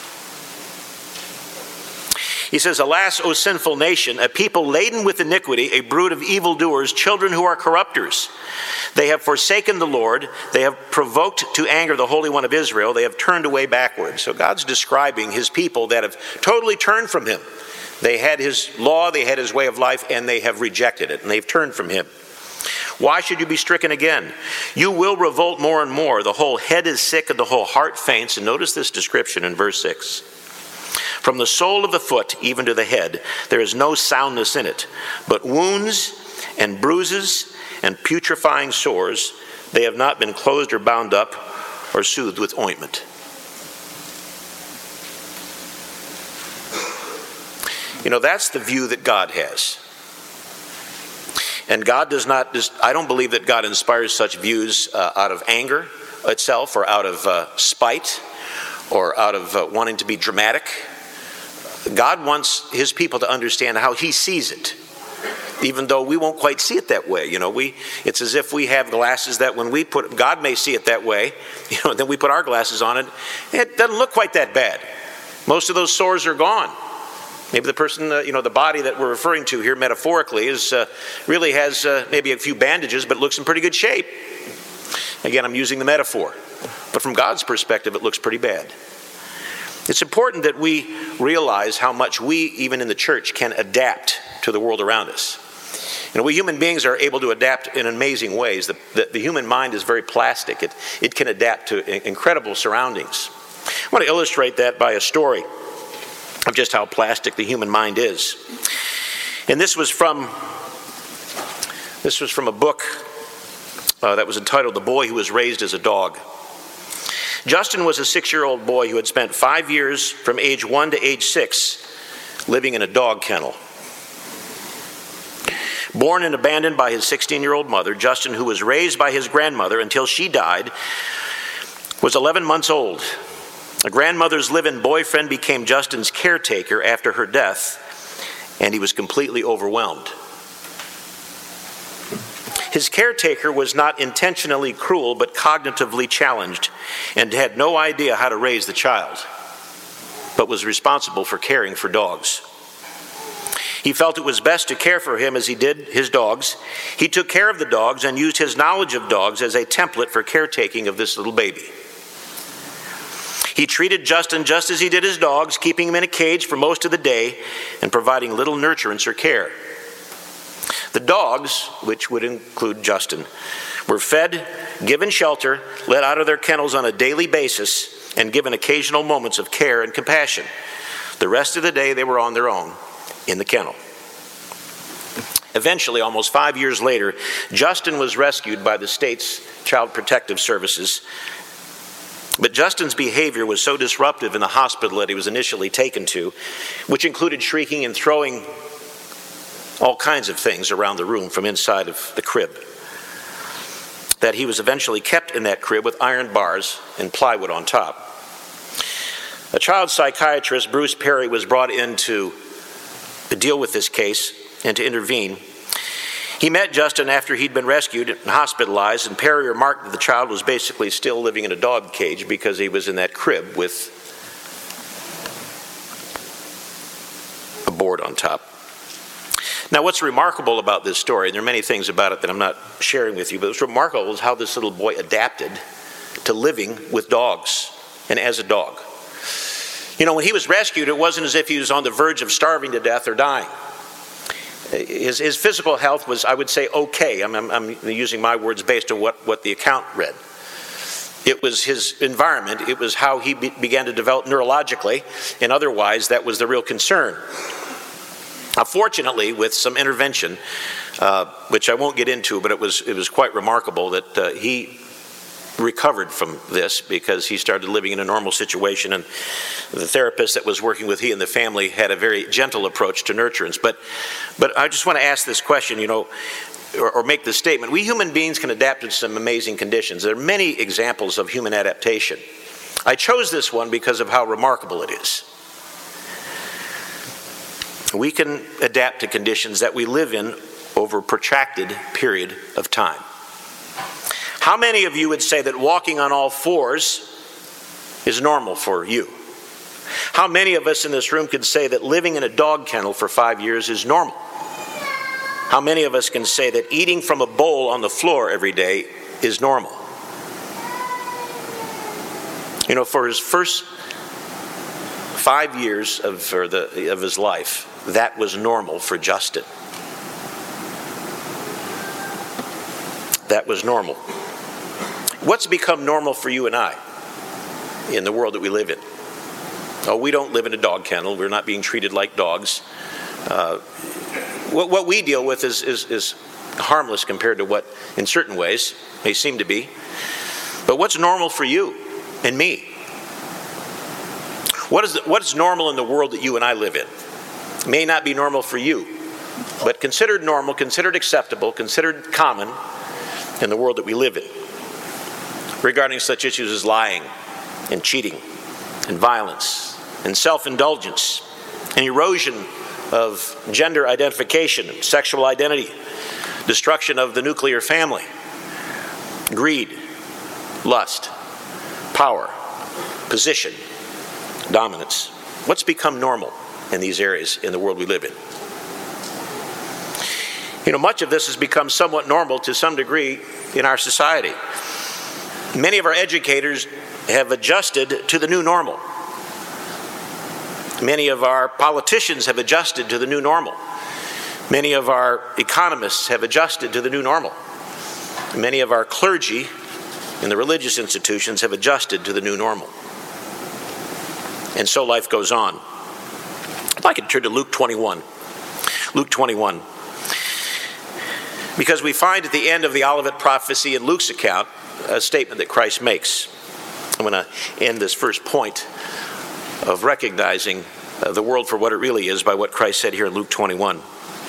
He says, alas, O sinful nation, a people laden with iniquity, a brood of evildoers, children who are corrupters. They have forsaken the Lord. They have provoked to anger the Holy One of Israel. They have turned away backward. So God's describing his people that have totally turned from him. They had his law, they had his way of life, and they have rejected it, and they've turned from him. Why should you be stricken again? You will revolt more and more. The whole head is sick and the whole heart faints. And notice this description in verse six. From the sole of the foot even to the head, there is no soundness in it, but wounds and bruises and putrefying sores. They have not been closed or bound up or soothed with ointment. You know, that's the view that God has. And God does not, I don't believe that God inspires such views uh, out of anger itself, or out of uh, spite, or out of uh, wanting to be dramatic. God wants his people to understand how he sees it, even though we won't quite see it that way. You know, we it's as if we have glasses that when we put, God may see it that way, you know, then we put our glasses on it, it doesn't look quite that bad. Most of those sores are gone. Maybe the person, uh, you know, the body that we're referring to here metaphorically is uh, really has uh, maybe a few bandages, but looks in pretty good shape. Again, I'm using the metaphor. But from God's perspective, it looks pretty bad. It's important that we realize how much we, even in the church, can adapt to the world around us. You know, we human beings are able to adapt in amazing ways. The, the, the human mind is very plastic. It, it can adapt to incredible surroundings. I want to illustrate that by a story of just how plastic the human mind is. And this was from this was from a book uh, that was entitled The Boy Who Was Raised as a Dog. Justin was a six-year-old boy who had spent five years from age one to age six living in a dog kennel. Born and abandoned by his sixteen-year-old mother, Justin, who was raised by his grandmother until she died, was eleven months old. A grandmother's live-in boyfriend became Justin's caretaker after her death, and he was completely overwhelmed. His caretaker was not intentionally cruel, but cognitively challenged and had no idea how to raise the child, but was responsible for caring for dogs. He felt it was best to care for him as he did his dogs. He took care of the dogs and used his knowledge of dogs as a template for caretaking of this little baby. He treated Justin just as he did his dogs, keeping him in a cage for most of the day and providing little nurturance or care. The dogs, which would include Justin, were fed, given shelter, let out of their kennels on a daily basis, and given occasional moments of care and compassion. The rest of the day they were on their own in the kennel. Eventually, almost five years later, Justin was rescued by the state's Child Protective Services. But Justin's behavior was so disruptive in the hospital that he was initially taken to, which included shrieking and throwing all kinds of things around the room from inside of the crib, that he was eventually kept in that crib with iron bars and plywood on top. A child psychiatrist, Bruce Perry, was brought in to deal with this case and to intervene. He met Justin after he'd been rescued and hospitalized, and Perry remarked that the child was basically still living in a dog cage because he was in that crib with a board on top. Now, what's remarkable about this story, and there are many things about it that I'm not sharing with you, but what's remarkable is how this little boy adapted to living with dogs and as a dog. You know, when he was rescued, it wasn't as if he was on the verge of starving to death or dying. His, his physical health was, I would say, okay. I'm, I'm, I'm using my words based on what, what the account read. It was his environment. It was how he be, began to develop neurologically and otherwise. That was the real concern. Now, fortunately, with some intervention, uh, which I won't get into, but it was it was quite remarkable that uh, he recovered from this because he started living in a normal situation, and the therapist that was working with he and the family had a very gentle approach to nurturance. But, but I just want to ask this question, you know, or, or make this statement. We human beings can adapt to some amazing conditions. There are many examples of human adaptation. I chose this one because of how remarkable it is. We can adapt to conditions that we live in over a protracted period of time. How many of you would say that walking on all fours is normal for you? How many of us in this room could say that living in a dog kennel for five years is normal? How many of us can say that eating from a bowl on the floor every day is normal? You know, for his first five years of, or the, of his life, that was normal for Justin. That was normal. What's become normal for you and I in the world that we live in? Oh, we don't live in a dog kennel. We're not being treated like dogs. Uh, what, what we deal with is, is, is harmless compared to what, in certain ways, may seem to be. But what's normal for you and me? What is, the, what is normal in the world that you and I live in? It may not be normal for you, but considered normal, considered acceptable, considered common in the world that we live in, regarding such issues as lying and cheating and violence and self-indulgence and erosion of gender identification, sexual identity, destruction of the nuclear family, greed, lust, power, position, dominance. What's become normal in these areas in the world we live in? You know, much of this has become somewhat normal to some degree in our society. Many of our educators have adjusted to the new normal. Many of our politicians have adjusted to the new normal. Many of our economists have adjusted to the new normal. Many of our clergy in the religious institutions have adjusted to the new normal. And so life goes on. I'd like to turn to Luke twenty-one. Luke twenty-one. Because we find at the end of the Olivet prophecy in Luke's account a statement that Christ makes. I'm going to end this first point of recognizing uh, the world for what it really is by what Christ said here in Luke twenty-one.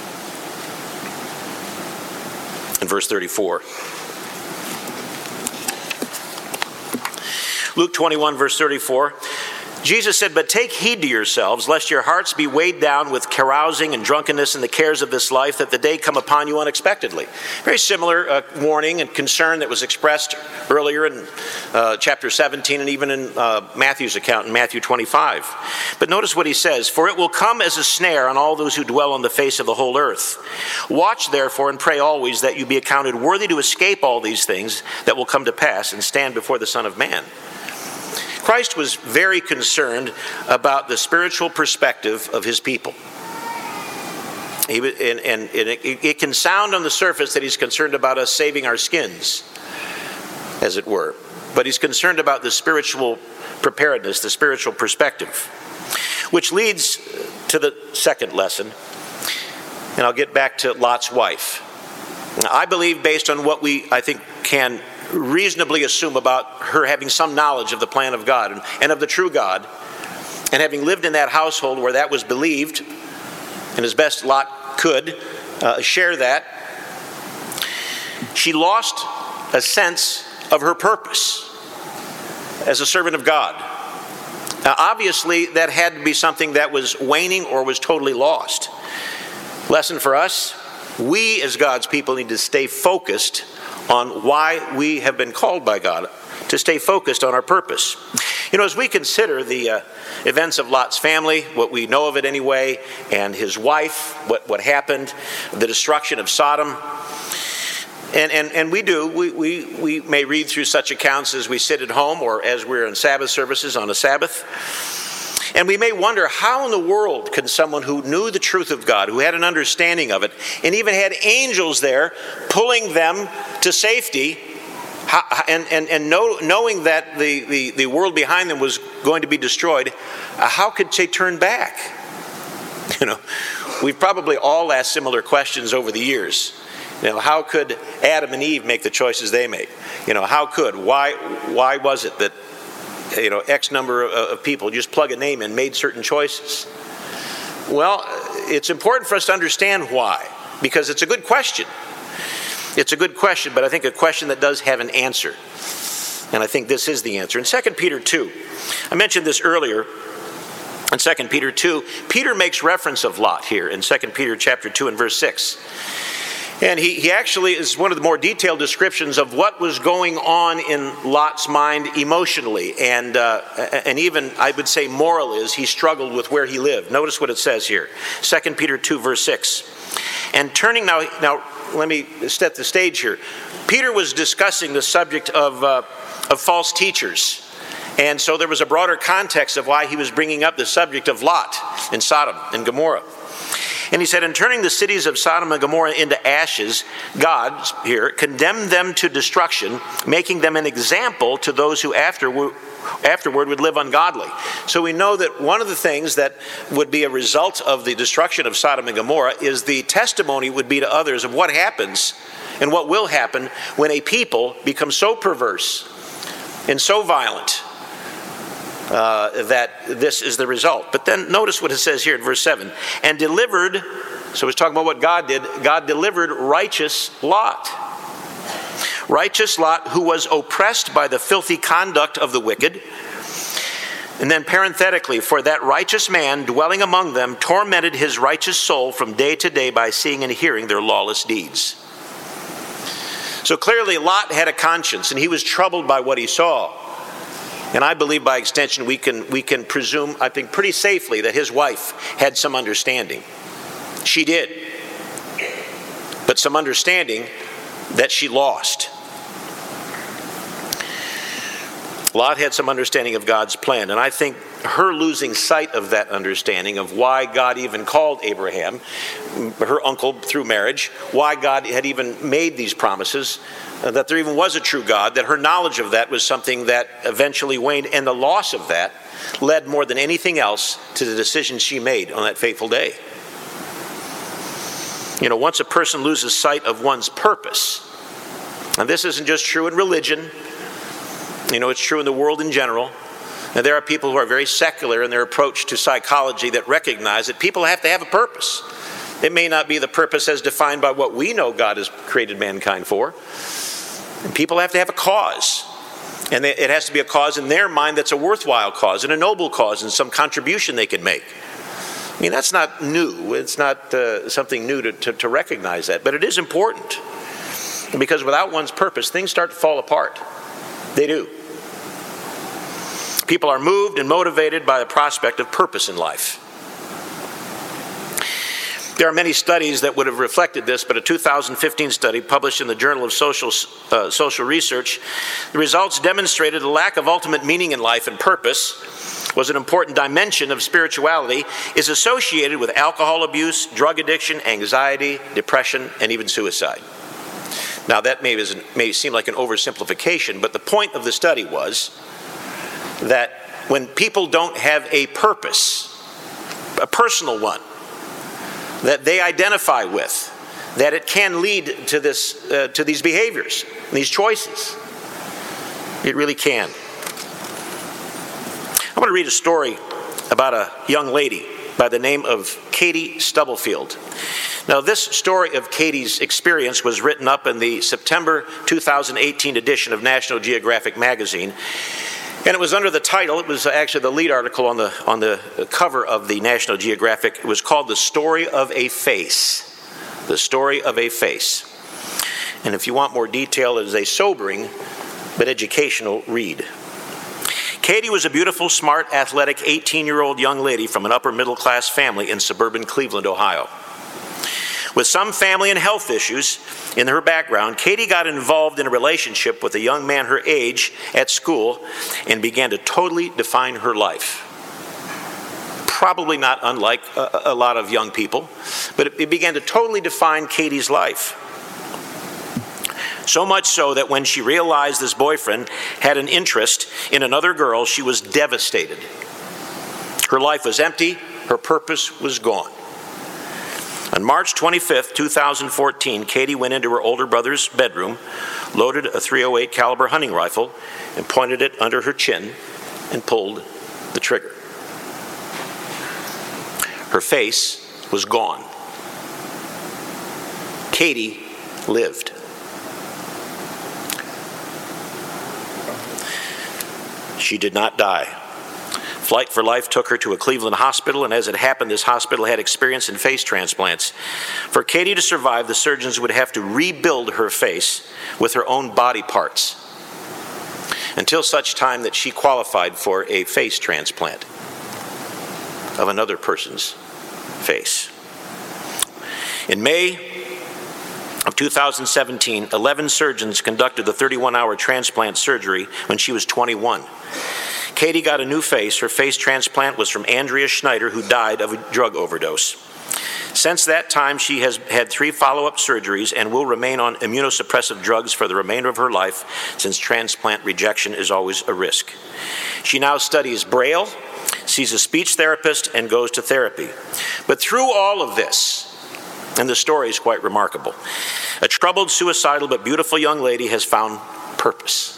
In verse thirty-four. Luke twenty-one, verse thirty-four. Jesus said, "But take heed to yourselves, lest your hearts be weighed down with carousing and drunkenness and the cares of this life, that the day come upon you unexpectedly." Very similar uh, warning and concern that was expressed earlier in uh, chapter seventeen and even in uh, Matthew's account in Matthew twenty-five. But notice what he says, "For it will come as a snare on all those who dwell on the face of the whole earth. Watch therefore and pray always that you be accounted worthy to escape all these things that will come to pass and stand before the Son of Man." Christ was very concerned about the spiritual perspective of his people. He, and, and, and it, it can sound on the surface that he's concerned about us saving our skins, as it were. But he's concerned about the spiritual preparedness, the spiritual perspective. Which leads to the second lesson. And I'll get back to Lot's wife. Now, I believe, based on what we, I think, can reasonably assume about her having some knowledge of the plan of God and, and of the true God, and having lived in that household where that was believed, and as best Lot could uh, share that, she lost a sense of her purpose as a servant of God. Now, obviously, that had to be something that was waning or was totally lost. Lesson for us: we as God's people need to stay focused on why we have been called by God, to stay focused on our purpose. You know, as we consider the uh, events of Lot's family, what we know of it anyway, and his wife, what, what happened, the destruction of Sodom, and, and, and we do, we, we, we may read through such accounts as we sit at home or as we're in Sabbath services on a Sabbath. And we may wonder, how in the world can someone who knew the truth of God, who had an understanding of it, and even had angels there pulling them to safety, how, and, and, and know, knowing that the, the, the world behind them was going to be destroyed, uh, how could they turn back? You know, we've probably all asked similar questions over the years. You know, how could Adam and Eve make the choices they made? You know, how could, why, why was it that, you know, X number of people just plug a name in, made certain choices? Well, it's important for us to understand why, because it's a good question. It's a good question, but I think a question that does have an answer. And I think this is the answer. In Second Peter two, I mentioned this earlier, in Second Peter two, Peter makes reference of Lot here in Second Peter chapter two and verse six. And he, he actually is one of the more detailed descriptions of what was going on in Lot's mind emotionally. And uh, and even, I would say, moral is he struggled with where he lived. Notice what it says here. Second Peter two, verse six. And turning now, now let me set the stage here. Peter was discussing the subject of, uh, of false teachers. And so there was a broader context of why he was bringing up the subject of Lot and Sodom and Gomorrah. And he said, "In turning the cities of Sodom and Gomorrah into ashes, God," here, "condemned them to destruction, making them an example to those who afterward, afterward would live ungodly." So we know that one of the things that would be a result of the destruction of Sodom and Gomorrah is the testimony would be to others of what happens and what will happen when a people become so perverse and so violent Uh, that this is the result. But then notice what it says here in verse seven. "And delivered," so he's talking about what God did, God delivered righteous Lot. Righteous Lot, who was oppressed by the filthy conduct of the wicked. And then parenthetically, "For that righteous man dwelling among them tormented his righteous soul from day to day by seeing and hearing their lawless deeds." So clearly Lot had a conscience, and he was troubled by what he saw. And I believe by extension we can we can presume, I think pretty safely, that his wife had some understanding. She did. But some understanding that she lost. Lot had some understanding of God's plan, and I think her losing sight of that understanding of why God even called Abraham, her uncle through marriage, why God had even made these promises, uh, that there even was a true God, that her knowledge of that was something that eventually waned, and the loss of that led more than anything else to the decision she made on that fateful day. You know, once a person loses sight of one's purpose, and this isn't just true in religion, you know, it's true in the world in general. And there are people who are very secular in their approach to psychology that recognize that people have to have a purpose. It may not be the purpose as defined by what we know God has created mankind for. And people have to have a cause. And it has to be a cause in their mind that's a worthwhile cause and a noble cause and some contribution they can make. I mean, that's not new. It's not uh, something new to, to, to recognize that. But it is important. Because without one's purpose, things start to fall apart. They do. People are moved and motivated by the prospect of purpose in life. There are many studies that would have reflected this, but a two thousand fifteen study published in the Journal of Social, uh, Social Research, the results demonstrated the lack of ultimate meaning in life and purpose was an important dimension of spirituality, is associated with alcohol abuse, drug addiction, anxiety, depression, and even suicide. Now that may, may seem like an oversimplification, but the point of the study was that when people don't have a purpose, a personal one, that they identify with, that it can lead to this, uh, to these behaviors, these choices. It really can. I want to read a story about a young lady by the name of Katie Stubblefield. Now, this story of Katie's experience was written up in the September two thousand eighteen edition of National Geographic magazine. And it was under the title, it was actually the lead article on the, on the cover of the National Geographic. It was called The Story of a Face. The Story of a Face. And if you want more detail, it is a sobering but educational read. Katie was a beautiful, smart, athletic eighteen-year-old young lady from an upper-middle-class family in suburban Cleveland, Ohio. With some family and health issues in her background, Katie got involved in a relationship with a young man her age at school and began to totally define her life. Probably not unlike a, a lot of young people, but it, it began to totally define Katie's life. So much so that when she realized this boyfriend had an interest in another girl, she was devastated. Her life was empty, her purpose was gone. On March twenty-fifth, two thousand fourteen, Katie went into her older brother's bedroom, loaded a three oh eight caliber hunting rifle, and pointed it under her chin and pulled the trigger. Her face was gone. Katie lived. She did not die. Flight for Life took her to a Cleveland hospital, and as it happened, this hospital had experience in face transplants. For Katie to survive, the surgeons would have to rebuild her face with her own body parts until such time that she qualified for a face transplant of another person's face. In May of two thousand seventeen, eleven surgeons conducted the thirty-one hour transplant surgery when she was twenty-one. Katie got a new face. Her face transplant was from Andrea Schneider, who died of a drug overdose. Since that time, she has had three follow-up surgeries and will remain on immunosuppressive drugs for the remainder of her life, since transplant rejection is always a risk. She now studies Braille, sees a speech therapist, and goes to therapy. But through all of this, and the story is quite remarkable, a troubled, suicidal, but beautiful young lady has found purpose.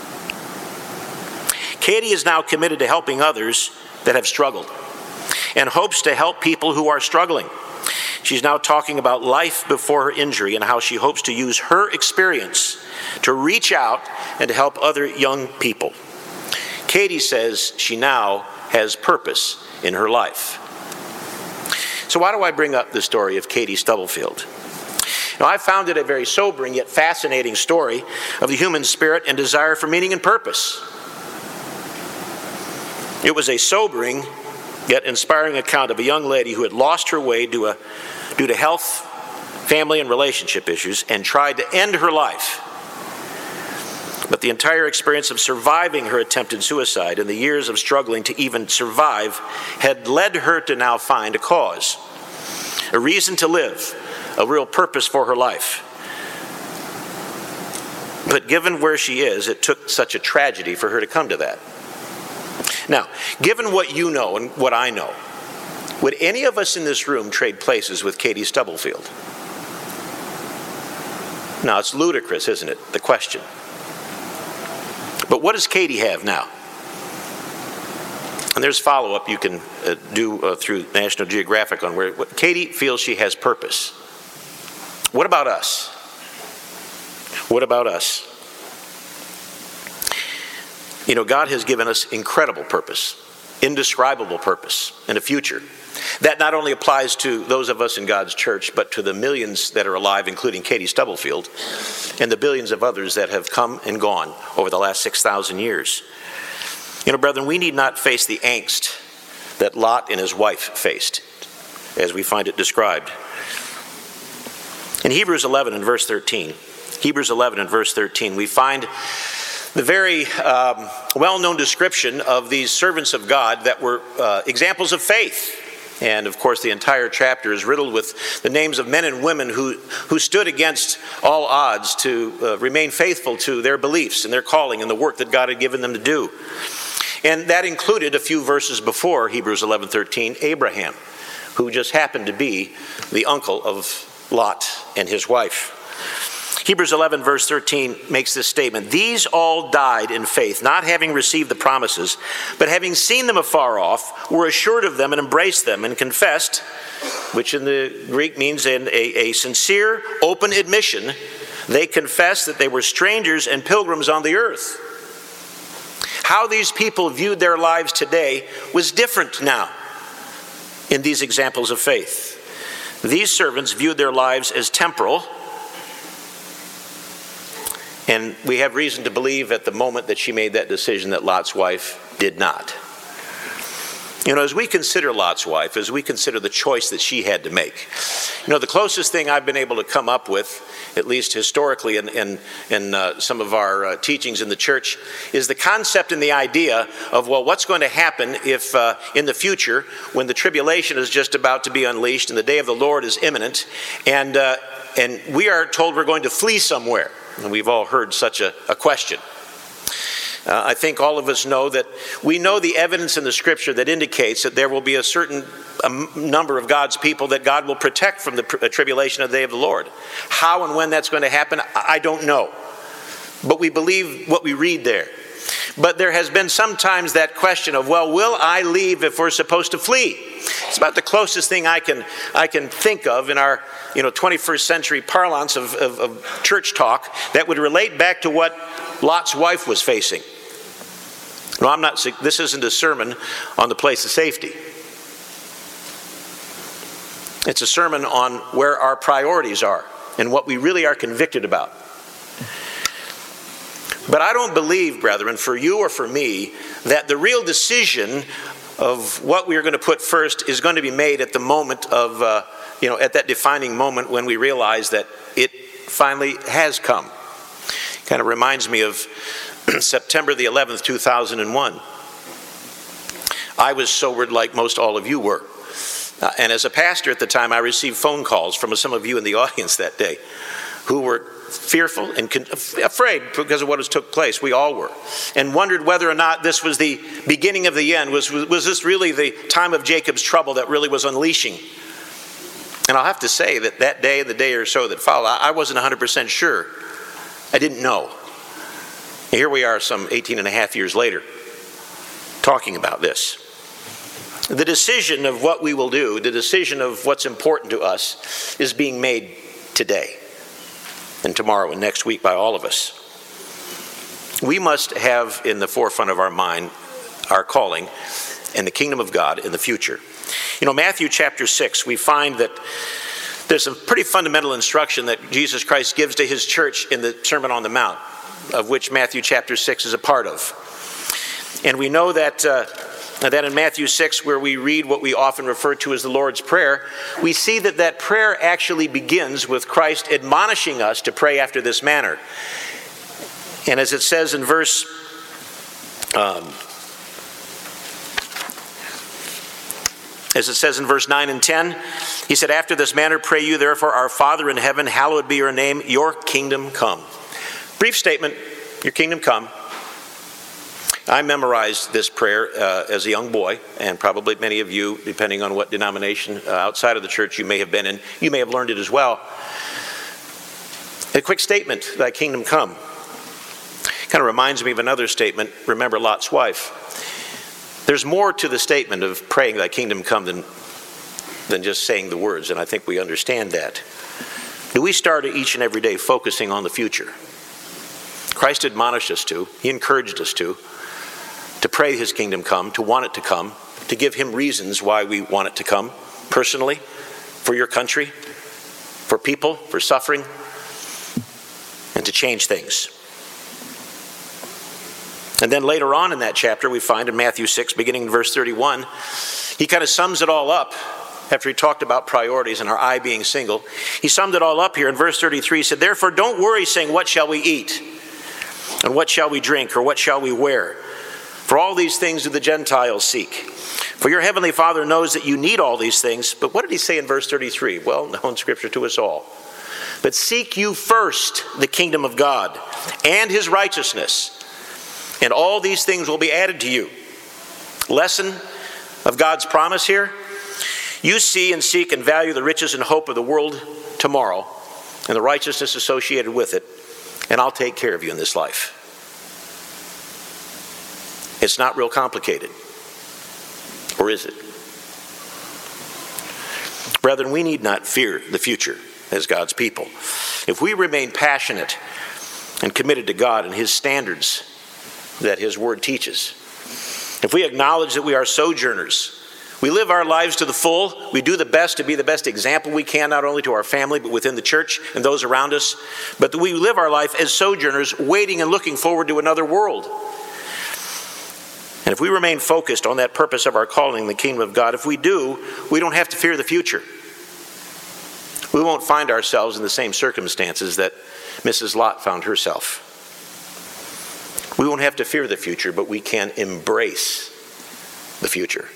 Katie is now committed to helping others that have struggled and hopes to help people who are struggling. She's now talking about life before her injury and how she hopes to use her experience to reach out and to help other young people. Katie says she now has purpose in her life. So why do I bring up the story of Katie Stubblefield? Now, I found it a very sobering yet fascinating story of the human spirit and desire for meaning and purpose. It was a sobering yet inspiring account of a young lady who had lost her way due, a, due to health, family, and relationship issues and tried to end her life. But the entire experience of surviving her attempted suicide and the years of struggling to even survive had led her to now find a cause, a reason to live, a real purpose for her life. But given where she is, it took such a tragedy for her to come to that. Now, given what you know and what I know, would any of us in this room trade places with Katie Stubblefield? Now, it's ludicrous, isn't it, the question? But what does Katie have now? And there's follow-up you can uh, do uh, through National Geographic on where what, Katie feels she has purpose. What about us? What about us? You know, God has given us incredible purpose, indescribable purpose, and a future. That not only applies to those of us in God's church, but to the millions that are alive, including Katie Stubblefield, and the billions of others that have come and gone over the last six thousand years. You know, brethren, we need not face the angst that Lot and his wife faced, as we find it described. In Hebrews eleven and verse thirteen, Hebrews eleven and verse thirteen, we find the very um, well-known description of these servants of God that were uh, examples of faith. And of course, the entire chapter is riddled with the names of men and women who, who stood against all odds to uh, remain faithful to their beliefs and their calling and the work that God had given them to do. And that included a few verses before Hebrews eleven thirteen, Abraham, who just happened to be the uncle of Lot and his wife. Hebrews eleven verse thirteen makes this statement: "These all died in faith, not having received the promises, but having seen them afar off, were assured of them and embraced them, and confessed," which in the Greek means in a, a sincere, open admission. They confessed that they were strangers and pilgrims on the earth. How these people viewed their lives today was different now in these examples of faith. These servants viewed their lives as temporal, and we have reason to believe at the moment that she made that decision that Lot's wife did not. You know, as we consider Lot's wife, as we consider the choice that she had to make, you know, the closest thing I've been able to come up with, at least historically in, in, in uh, some of our uh, teachings in the church, is the concept and the idea of, well, what's going to happen if uh, in the future, when the tribulation is just about to be unleashed and the day of the Lord is imminent, and, uh, and we are told we're going to flee somewhere. And we've all heard such a, a question. Uh, I think all of us know that we know the evidence in the Scripture that indicates that there will be a certain um, number of God's people that God will protect from the pr- tribulation of the day of the Lord. How and when that's going to happen, I don't know. But we believe what we read there. But there has been sometimes that question of, well, will I leave if we're supposed to flee? It's about the closest thing I can I can think of in our you know twenty-first century parlance of, of, of church talk that would relate back to what Lot's wife was facing. No, I'm not. This isn't a sermon on the place of safety. It's a sermon on where our priorities are and what we really are convicted about. But I don't believe, brethren, for you or for me, that the real decision of what we are going to put first is going to be made at the moment of, uh, you know, at that defining moment when we realize that it finally has come. Kind of reminds me of September the eleventh, two thousand one. I was sobered like most all of you were. Uh, and as a pastor at the time, I received phone calls from some of you in the audience that day who were fearful and con- afraid because of what has took place. We all were. And wondered whether or not this was the beginning of the end. Was, was, was this really the time of Jacob's trouble that really was unleashing? And I'll have to say that that day, the day or so that followed, I wasn't one hundred percent sure. I didn't know. And here we are some eighteen and a half years later talking about this. The decision of what we will do, the decision of what's important to us is being made today and tomorrow and next week by all of us. We must have in the forefront of our mind our calling and the kingdom of God in the future. You know, Matthew chapter six, we find that there's a pretty fundamental instruction that Jesus Christ gives to his church in the Sermon on the Mount, of which Matthew chapter six is a part of. And we know that uh, that in Matthew six, where we read what we often refer to as the Lord's Prayer, we see that that prayer actually begins with Christ admonishing us to pray after this manner. And as it says in verse um, as it says in verse nine and ten, he said, "After this manner pray you, therefore, our Father in heaven, hallowed be your name, your kingdom come." Brief statement, your kingdom come. I memorized this prayer uh, as a young boy, and probably many of you, depending on what denomination uh, outside of the church you may have been in, you may have learned it as well. A quick statement, thy kingdom come. Kind of reminds me of another statement, remember Lot's wife. There's more to the statement of praying thy kingdom come than, than just saying the words, and I think we understand that. Do we start each and every day focusing on the future? Christ admonished us to, he encouraged us to. to pray his kingdom come, to want it to come, to give him reasons why we want it to come, personally, for your country, for people, for suffering, and to change things. And then later on in that chapter, we find in Matthew six, beginning in verse thirty-one, he kind of sums it all up after he talked about priorities and our eye being single. He summed it all up here in verse thirty-three. He said, "Therefore don't worry, saying, what shall we eat? And what shall we drink? Or what shall we wear? For all these things do the Gentiles seek. For your heavenly Father knows that you need all these things." But what did he say in verse thirty-three? Well, known scripture to us all. "But seek you first the kingdom of God and his righteousness, and all these things will be added to you." Lesson of God's promise here: you see and seek and value the riches and hope of the world tomorrow and the righteousness associated with it, and I'll take care of you in this life. It's not real complicated. Or is it? Brethren, we need not fear the future as God's people. If we remain passionate and committed to God and his standards that his word teaches, if we acknowledge that we are sojourners, we live our lives to the full, we do the best to be the best example we can, not only to our family, but within the church and those around us, but that we live our life as sojourners, waiting and looking forward to another world. And if we remain focused on that purpose of our calling, the kingdom of God, if we do, we don't have to fear the future. We won't find ourselves in the same circumstances that Missus Lot found herself. We won't have to fear the future, but we can embrace the future.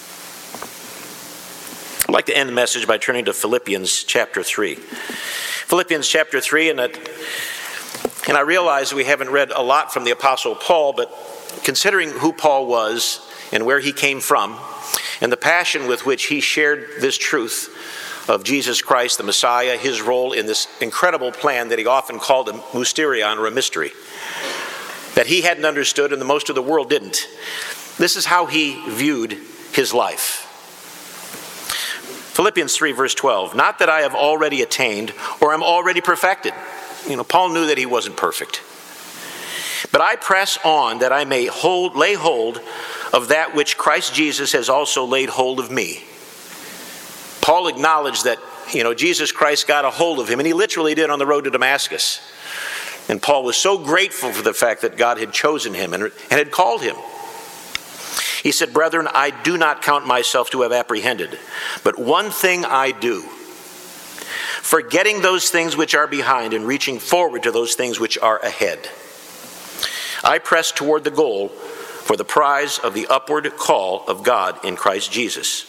I'd like to end the message by turning to Philippians chapter three. Philippians chapter three, and, it, and I realize we haven't read a lot from the Apostle Paul, but considering who Paul was and where he came from, and the passion with which he shared this truth of Jesus Christ, the Messiah, his role in this incredible plan that he often called a mysterion, or a mystery, that he hadn't understood and the most of the world didn't. This is how he viewed his life. Philippians three, verse twelve, "Not that I have already attained or am already perfected." You know, Paul knew that he wasn't perfect. "But I press on that I may hold, lay hold of that which Christ Jesus has also laid hold of me." Paul acknowledged that, you know, Jesus Christ got a hold of him, and he literally did on the road to Damascus. And Paul was so grateful for the fact that God had chosen him and, and had called him. He said, "Brethren, I do not count myself to have apprehended, but one thing I do, forgetting those things which are behind and reaching forward to those things which are ahead. I press toward the goal for the prize of the upward call of God in Christ Jesus."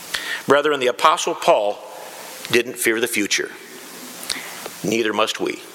Brethren, the Apostle Paul didn't fear the future. Neither must we.